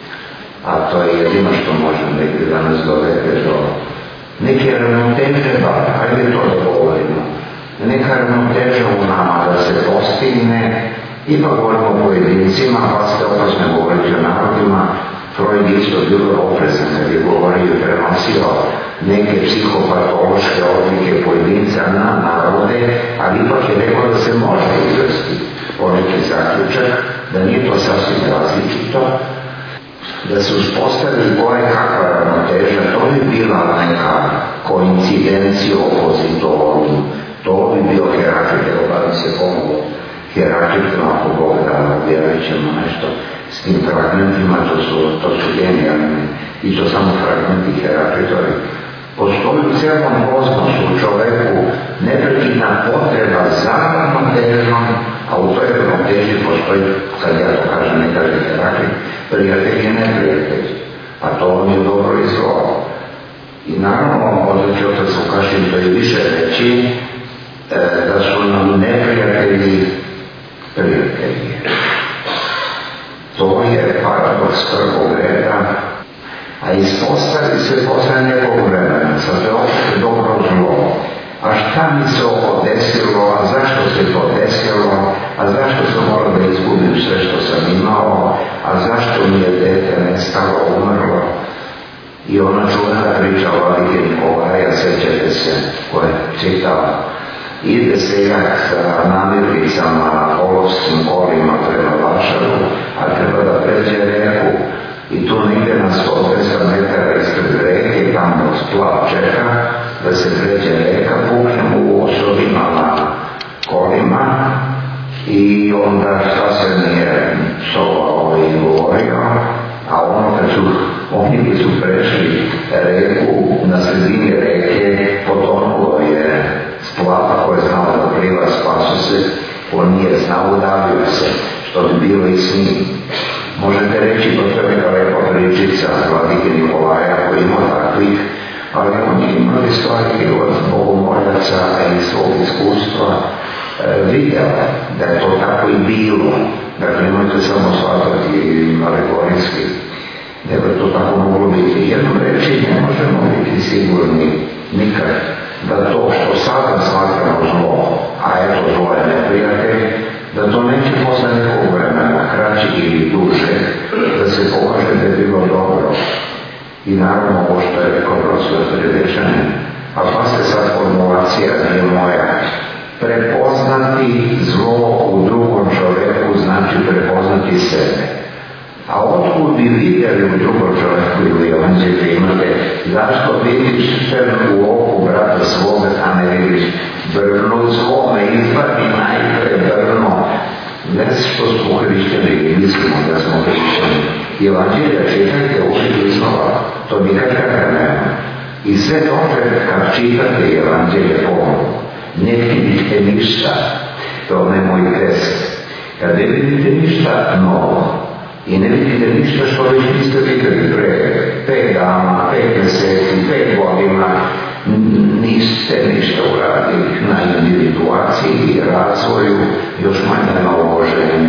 a to je jedino što možemo negdje danas dovede do neke ravnoteže, hajde to da govorimo, neka ravnoteža u nama da se postigne. Ipak govorimo o pojedincima, pa ste opasno govoriti o narodima. Freud isto bilo oprezan kad je govorio i prenosio neke psihopatološke odlike pojedinca na narode, ali ipak je rekao da se može izvesti poneki zaključak, da nije to sasvim različito, da se uspostavi koja je kakva ravnoteža. To bi bila neka koincidencija opozitorum, to bi bio Heraklit, evo da bi se pomoglo Heraklitom, ako Bog da, vjerujemo ćemo nešto s tim fragmentima, to su genijalni i to samo fragmenti Heraklitovi. Postoji u cijelom kozmosu u čoveku neprekidna potreba za ravnotežom, a u toj ravnoteži postoji, kad ja to kažem, ne kaže Heraklit, prijatelj i neprijatelj, a to vam je dobro i zlo. I naravno, možda će otac Vukašin to i više reći, da su nam neprijatelji prijatelji. To je paradoks prvog reda, a ispostavi se posle nekog vremena, sad je opet dobro zlo. A šta mi se ovo desilo, a zašto se to desilo, a zašto sam morao da izgubim sve što sam imao, a zašto mi je dete nestalo, umrlo. I ona čuvena priča o Vladike Nikolaja, sećate se, koja je čitala. Ide seljak sa namirnicama, olovskim kolima prema Vašaru, a treba da pređe reku. I tu negdje na 100-200 metara ispred reke, tamo splav čeka, da se pređe reka, pukne mu u osobima na kolima i onda šta se nije psovao i govorio, a ono kad su oni koji su prešli reku, na sredini reke potonulo je splava koja je znala da pliva, spasu se, on nije znao, udavio se, što bi bilo i s njim. Možete reći, to je neka lepa pričica vladike Nikolaja koji ima takvih, ali oni imali stvari od bogomoljaca i svog iskustva vidjela da je to tako i bilo. Dakle, nemojte samo shvatati alegorijski, nego je to tako moglo biti. Jednom reći, ne možemo biti sigurni nikad da to što sada smatramo zlo, a eto zlo je neprijatelj, da to neće posle nekog vremena, kraći ili duže, da se pokaže da je bilo dobro. I naravno ovo što je rekao profesor Sredečanin, a pa se sad formulacija nije moja. Prepoznati zlo u drugom čoveku znači prepoznati sebe. A otkud bi vidjeli u drugom čoveku ili evanđelju imate, zašto vidiš crnu u oku brata svoga, a ne vidiš brnu svome, izvadi najpre brno. Ne što smo hrišćani i mislimo da smo hrišćani. Evanđelja čitajte uvijek iznova, to nikakve nema. I sve dođe kad čitate evanđelje ponovno, ne vidite ništa, to ne moj test. Kad ne vidite ništa novo i ne vidite ništa što već niste vidjeli pre 5 dana, 5 mjeseci, 5 godina, niste ništa uradili na individuaciji, razvoju, još manje na uloženju.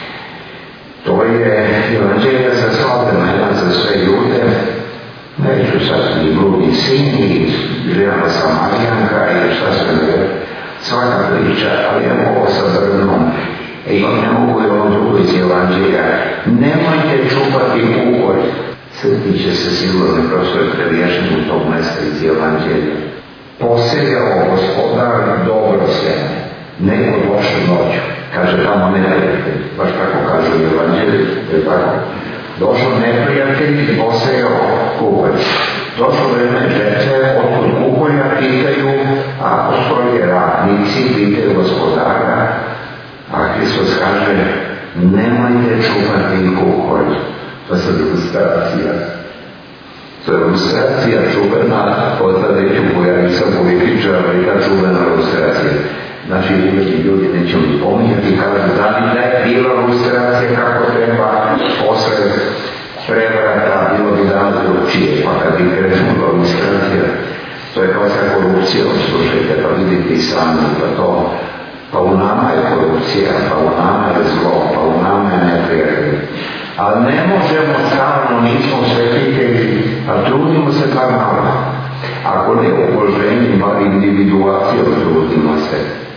To je evanđelja za sva vremena, za sve ljude. Neću sad ni bludni sin, ni žena Samarijanka i šta sve ne, svaka priča, ali ja ovo sa brnom. I ne mogu je ono drugo iz evanđelja. Nemojte čupati kukolj. Sjetit će se sigurno profesor Krevješin u tog mesta iz evanđelja. Posejao gospodar dobro sjeme, neko lošu noću. Kaže tamo neprijatelj, baš kako kaže u evanđelju, je tako. Došao neprijatelj i posejao kukolj. Došlo vreme žetve, otkud kukolja pitaju apostoli, radnici, pitaju gospodara, a Hristos kaže, nemojte čupati kukolj. To je sad ilustracija. To je ilustracija čuvena, od tada neću pojaviti sam političar, ali ta čuvena ilustracija. Znači, uvijek ljudi nećemo ih pominjati, kažu da je bila ilustracija kako treba, posle prevrata, bilo bi danas drugčije, pa kad bi krenula ilustracija, to je kao sa korupcijom, slušajte, pa vidite i sami, pa u nama je korupcija, pa u nama je zlo, pa u nama je neprijatelj. Ali ne možemo stalno, nismo svetitelji, a trudimo se bar malo. Ako ne uboženjem, bar individuacijom trudimo se.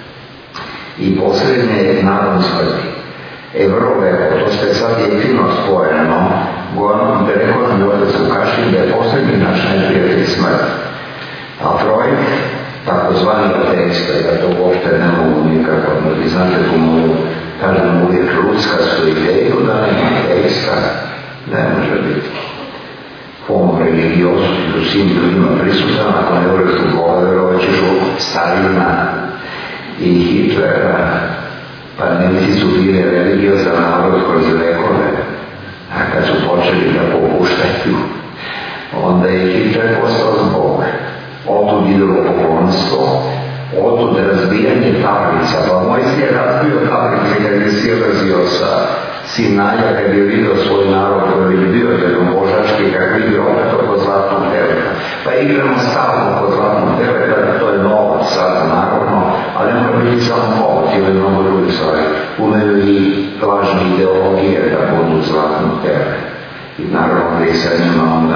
I posljednje je nakon smrti. Vrlo lepo, to ste sad je fino spojeno, govorom da rekao nam otac Vukašin da je posljednji naš neprijatelj smrt. A Freud, takozvani ateista, ja to uopšte ne mogu nikako, vi znate tu moju, kažem uvijek ludskastu ideju da nema ateista, ne može biti. Homo religiosus u svim ljudima prisutan, ako ne vreš u Boga, verovat ćeš u Stalina i Hitlera, pa Nemci su bili religiozan narod kroz vekove, a kad su počeli da popuštaju, onda je Hitler postao Bog. Otud idelo poklonstvo, otud razbijanje tablica, pa Mojsije je razbio tablice kad je silazio sa Sinaja, kad je vidio svoj narod koji je bio jednobožački, kako je bio opet oko zlatnog teleka. Pa igramo stalno oko zlatnog teleka, to je novac sad naravno, ali ne mora biti samo novac ili mnogo drugih stvari. Umeju i lažne ideologije da budu zlatnog teleka. I naravno da i sa njima onda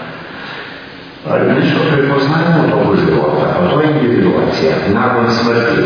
ali nešto prepoznajemo togu života, a to je individuacija. Nakon smrti,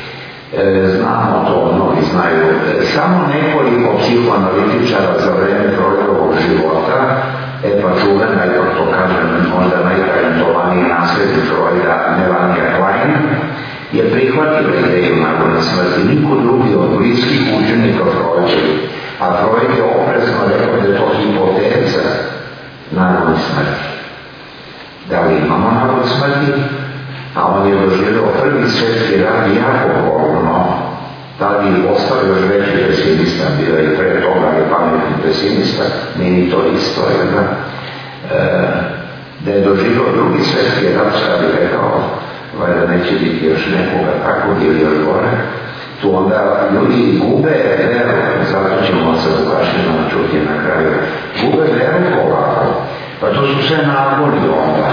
znamo to, mnogi znaju, samo nekoliko psihoanalitičara za vreme Freudovog života, pa čuvena, ipak to kažem, možda najtalentovaniji naslednik Freuda, Melania Klein, je prihvatila ideju nakon smrti. Niko drugi od bliskih učenika Freudovi, a Freud je oprezno rekao da je to hipoteza nakon smrti. Da li imamo nakon smrti, a on je doživio prvi svjetski rat jako bolno, da li ostao još veći pesimista, bio je pre toga i pametni pesimista, meni to isto, da je doživio drugi svjetski rat, šta bi rekao, valjda neće biti još nekoga takvog ili još gore, tu onda ljudi gube veru, zato ćemo se Vukašina čuti na kraju, gube veru polako, pa to su sve nagoni onda.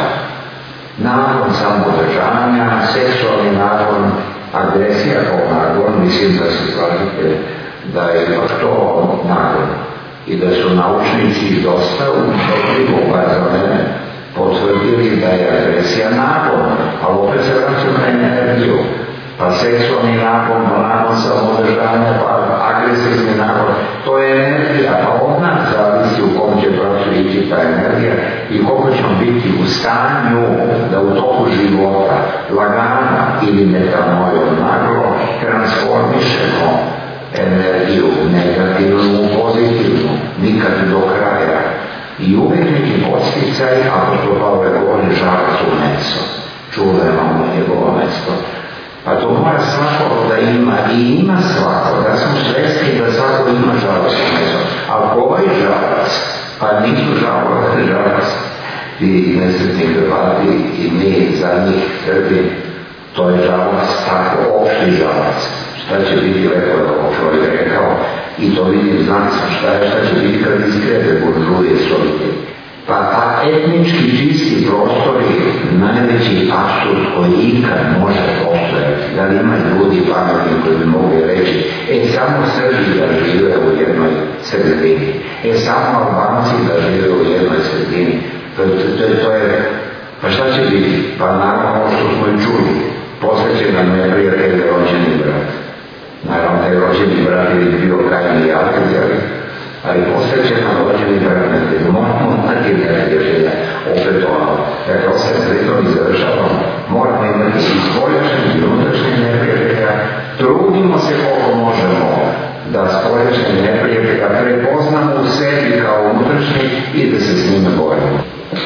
Nagon samodržanja, seksualni nagon, agresija kao nagon, mislim da se slažete da je ipak to nagon i da su naučnici dosta utopljivo, bar za mene, potvrdili da je agresija nagon, ali opet se vraćam na energiju, pa seksualni nagon samodržanja, pa agresivni nagon, to je energija, pa od nas zavisi u kom će pravcu ići ta energija i koliko ćemo biti u stanju da u toku života lagano ili metanojom naglo transformišemo energiju negativnu u pozitivnu, nikad do kraja. I uvijek neki podsticaj, ako što Pavle govori, žalac u meso. Čule imamo njegovo mesto. Pa to mora svako da ima i ima svako, da smo svjesni da svako ima žalac u meso. A koji žalac? Pa nisu žalac. Ti nesretni Hrvati i mi za njih Srbi, to je žalac, tako opšti žalac. Šta će biti, rekao je ovo Freud rekao, i to vidim, znam sam šta će biti kad iskrede buržuje solite. Pa etnički čisti prostori, najveći apsurd koji ikad može postojati, da li ima ljudi pametni koji bi mogli reći, samo Srbi da žive u jednoj sredini, samo Albanci da žive u jednoj sredini, to je, pa šta će biti? Pa naravno ovo što smo i čuli, posveće nam neprijatelj rođeni brat. Naravno da je rođeni brat ili bio Kajin i Abel, ali posveće nam rođeni brat neprijatelj. Moramo imati neprijatelja, opet ono, rekao sam sretom i završavam, moramo imati i spoljašnji i unutrašnji neprijatelja, trudimo se koliko možemo da spoljašnji neprijatelja prepoznamo u sebi kao unutrašnji i da se s njima borimo.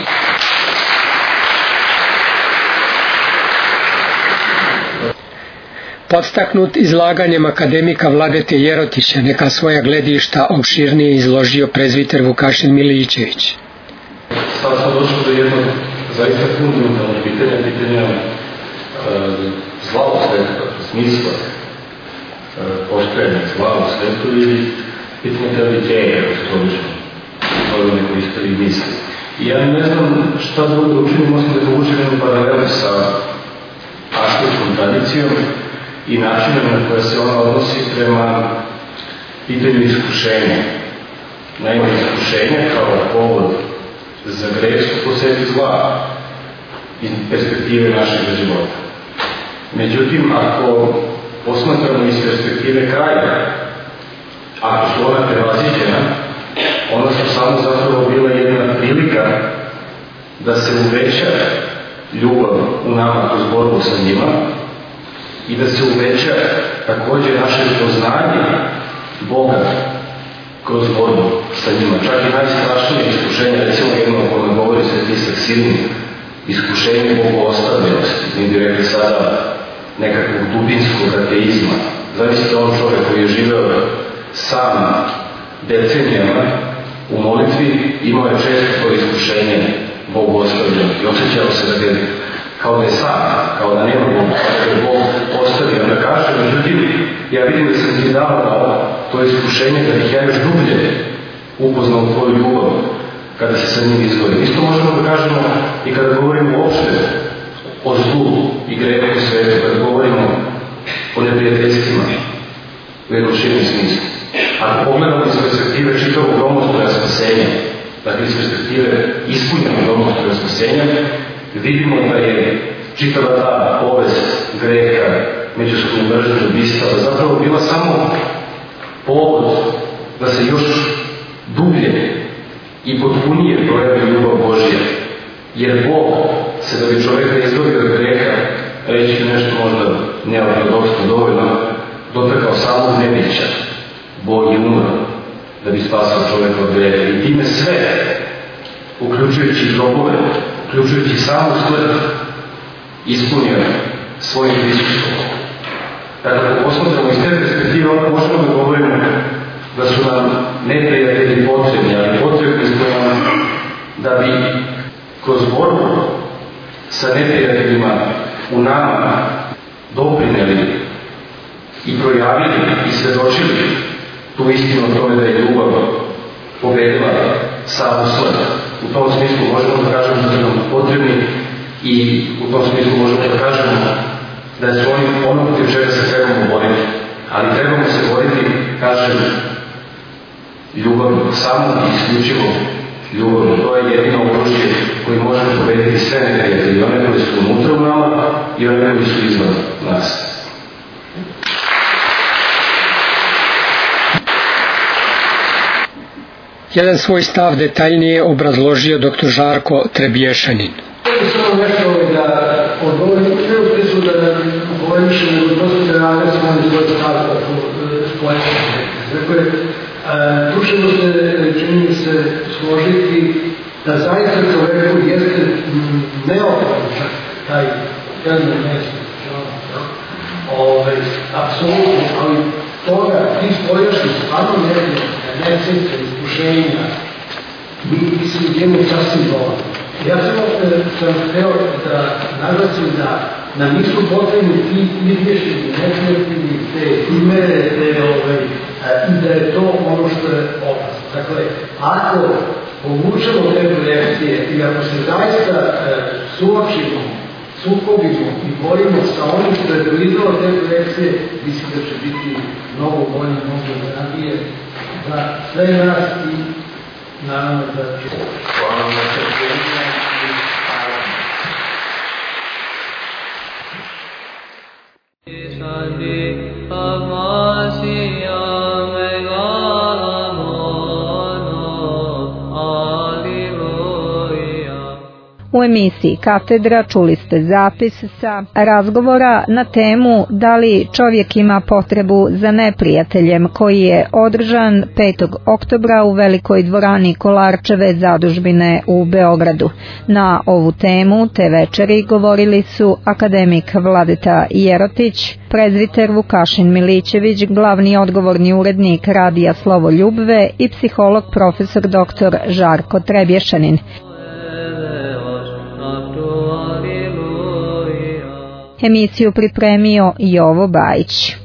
Podstaknut izlaganjem akademika Vladete Jerotića, neka svoja gledišta opširnije izložio prezbiter Vukašin Milićević. Sad smo došli do jednog zaista fundamentalnog pitanja zla u svetu, smisla postojanja zla u svetu ili pitanje teorije, kako se to lično zove neko isto i misli. I ja ne znam šta drugo učinimo, osim da povučem jednu paralelu sa asketskom tradicijom i načinom na koje se ona odnosi prema pitanju iskušenja. Naime, iskušenja kao povod za greh su po sebi zla iz perspektive našeg života. Međutim, ako posmatramo iz perspektive kraja, ako su ona prevaziđena, ona su samo zapravo bila jedna prilika da se uveća ljubav u nama kroz borbu sa njima i da se uveća također naše poznanje Boga kroz borbu sa njima. Čak i najstrašnije iskušenje, recimo jedno o kome govori Sveti Isak Sirin, iskušenje bogoostavljenosti, mi bi rekli sada nekakvog dubinskog ateizma. Zavisite on čovjek koji je živeo sam decenijama u molitvi, imao je često to iskušenje bogoostavljenosti i osjećao se da je kao da je sam, kao da nema Boga, kao da je Bog ostavio da kaže. Međutim, ja vidim da sam ti dao to iskušenje da bih ja još dublje upoznao tvoju ljubav kada se sa njim izgovorim. Isto možemo da kažemo i kada govorimo uopšte o zlu i grehu u svetu, kada govorimo o neprijateljstvima u jednom širnom smislu. Ako pogledamo iz perspektive čitavog domostroja spasenja, dakle iz perspektive ispunjenog domostroja spasenja, vidimo da je čitava ta povest greha, međusobnu mržnju, ubistava zapravo bila samo povod da se još dublje i potpunije projavi ljubav Božja. Jer Bog se da bi čovjeka izbavio od greha, reći ću nešto možda neortodoksno dovoljno, dotakao samog nebića. Bog je umro da bi spasao čovjeka od greha. I time sve, uključujući grobove, uključujući samu smrt, ispunio svojim prisustvom. Dakle, ako posmatramo iz te perspektive, onda možemo da govorimo da su nam neprijatelji potrebni, ali potrebni smo nam da bi kroz borbu sa neprijateljima u nama doprineli i projavili i svedočili tu istinu o tome da je ljubav pobedila samu smrt. U tom smislu možemo da kažemo da su nam potrebni i u tom smislu možemo da kažemo da je ono protiv čega se trebamo boriti. Ali trebamo se boriti, kažem, ljubavno, samo i isključivo ljubavno. To je jedino oružje koji može pobediti sve neprijatelje, one koji su unutra u nama i one koji su izvan nas. Jedan svoj stav detaljnije obrazložio dr. Žarko Trebješanin. Samo nešto da odgovorim, ne u smislu da govorim više, nego prosto da naglasim ono svoj stav spojene. Dakle, tu ćemo se, čini mi se, složiti da zaista čoveku jeste neophodan taj jedan mjesto. Apsolutno, ali toga, ti spoljašnji stvarno necete, iskušenja, mi su njemu sasvim dovoljni. Ja sam hteo da naglasim da nam nisu potrebni ti izvješćeni, neprijatelji, te primere, i da je to ono što je opasno. Dakle, ako povučemo te projekcije i ako se zaista suočimo, sukobimo i borimo sa onim što je proizvalo te projekcije, mislim da će biti mnogo bolje, mnogo radije za sve nas i naravno da će... Hvala na trpljenje i U emisiji Katedra čuli ste zapis sa razgovora na temu da li čovjek ima potrebu za neprijateljem, koji je održan 5. oktobra u velikoj dvorani Kolarčeve zadužbine u Beogradu. Na ovu temu te večeri govorili su akademik Vladeta Jerotić, prezviter Vukašin Milićević, glavni odgovorni urednik radija Slovo Ljubve i psiholog profesor dr. Žarko Trebješanin. Emisiju pripremio Jovo Bajić.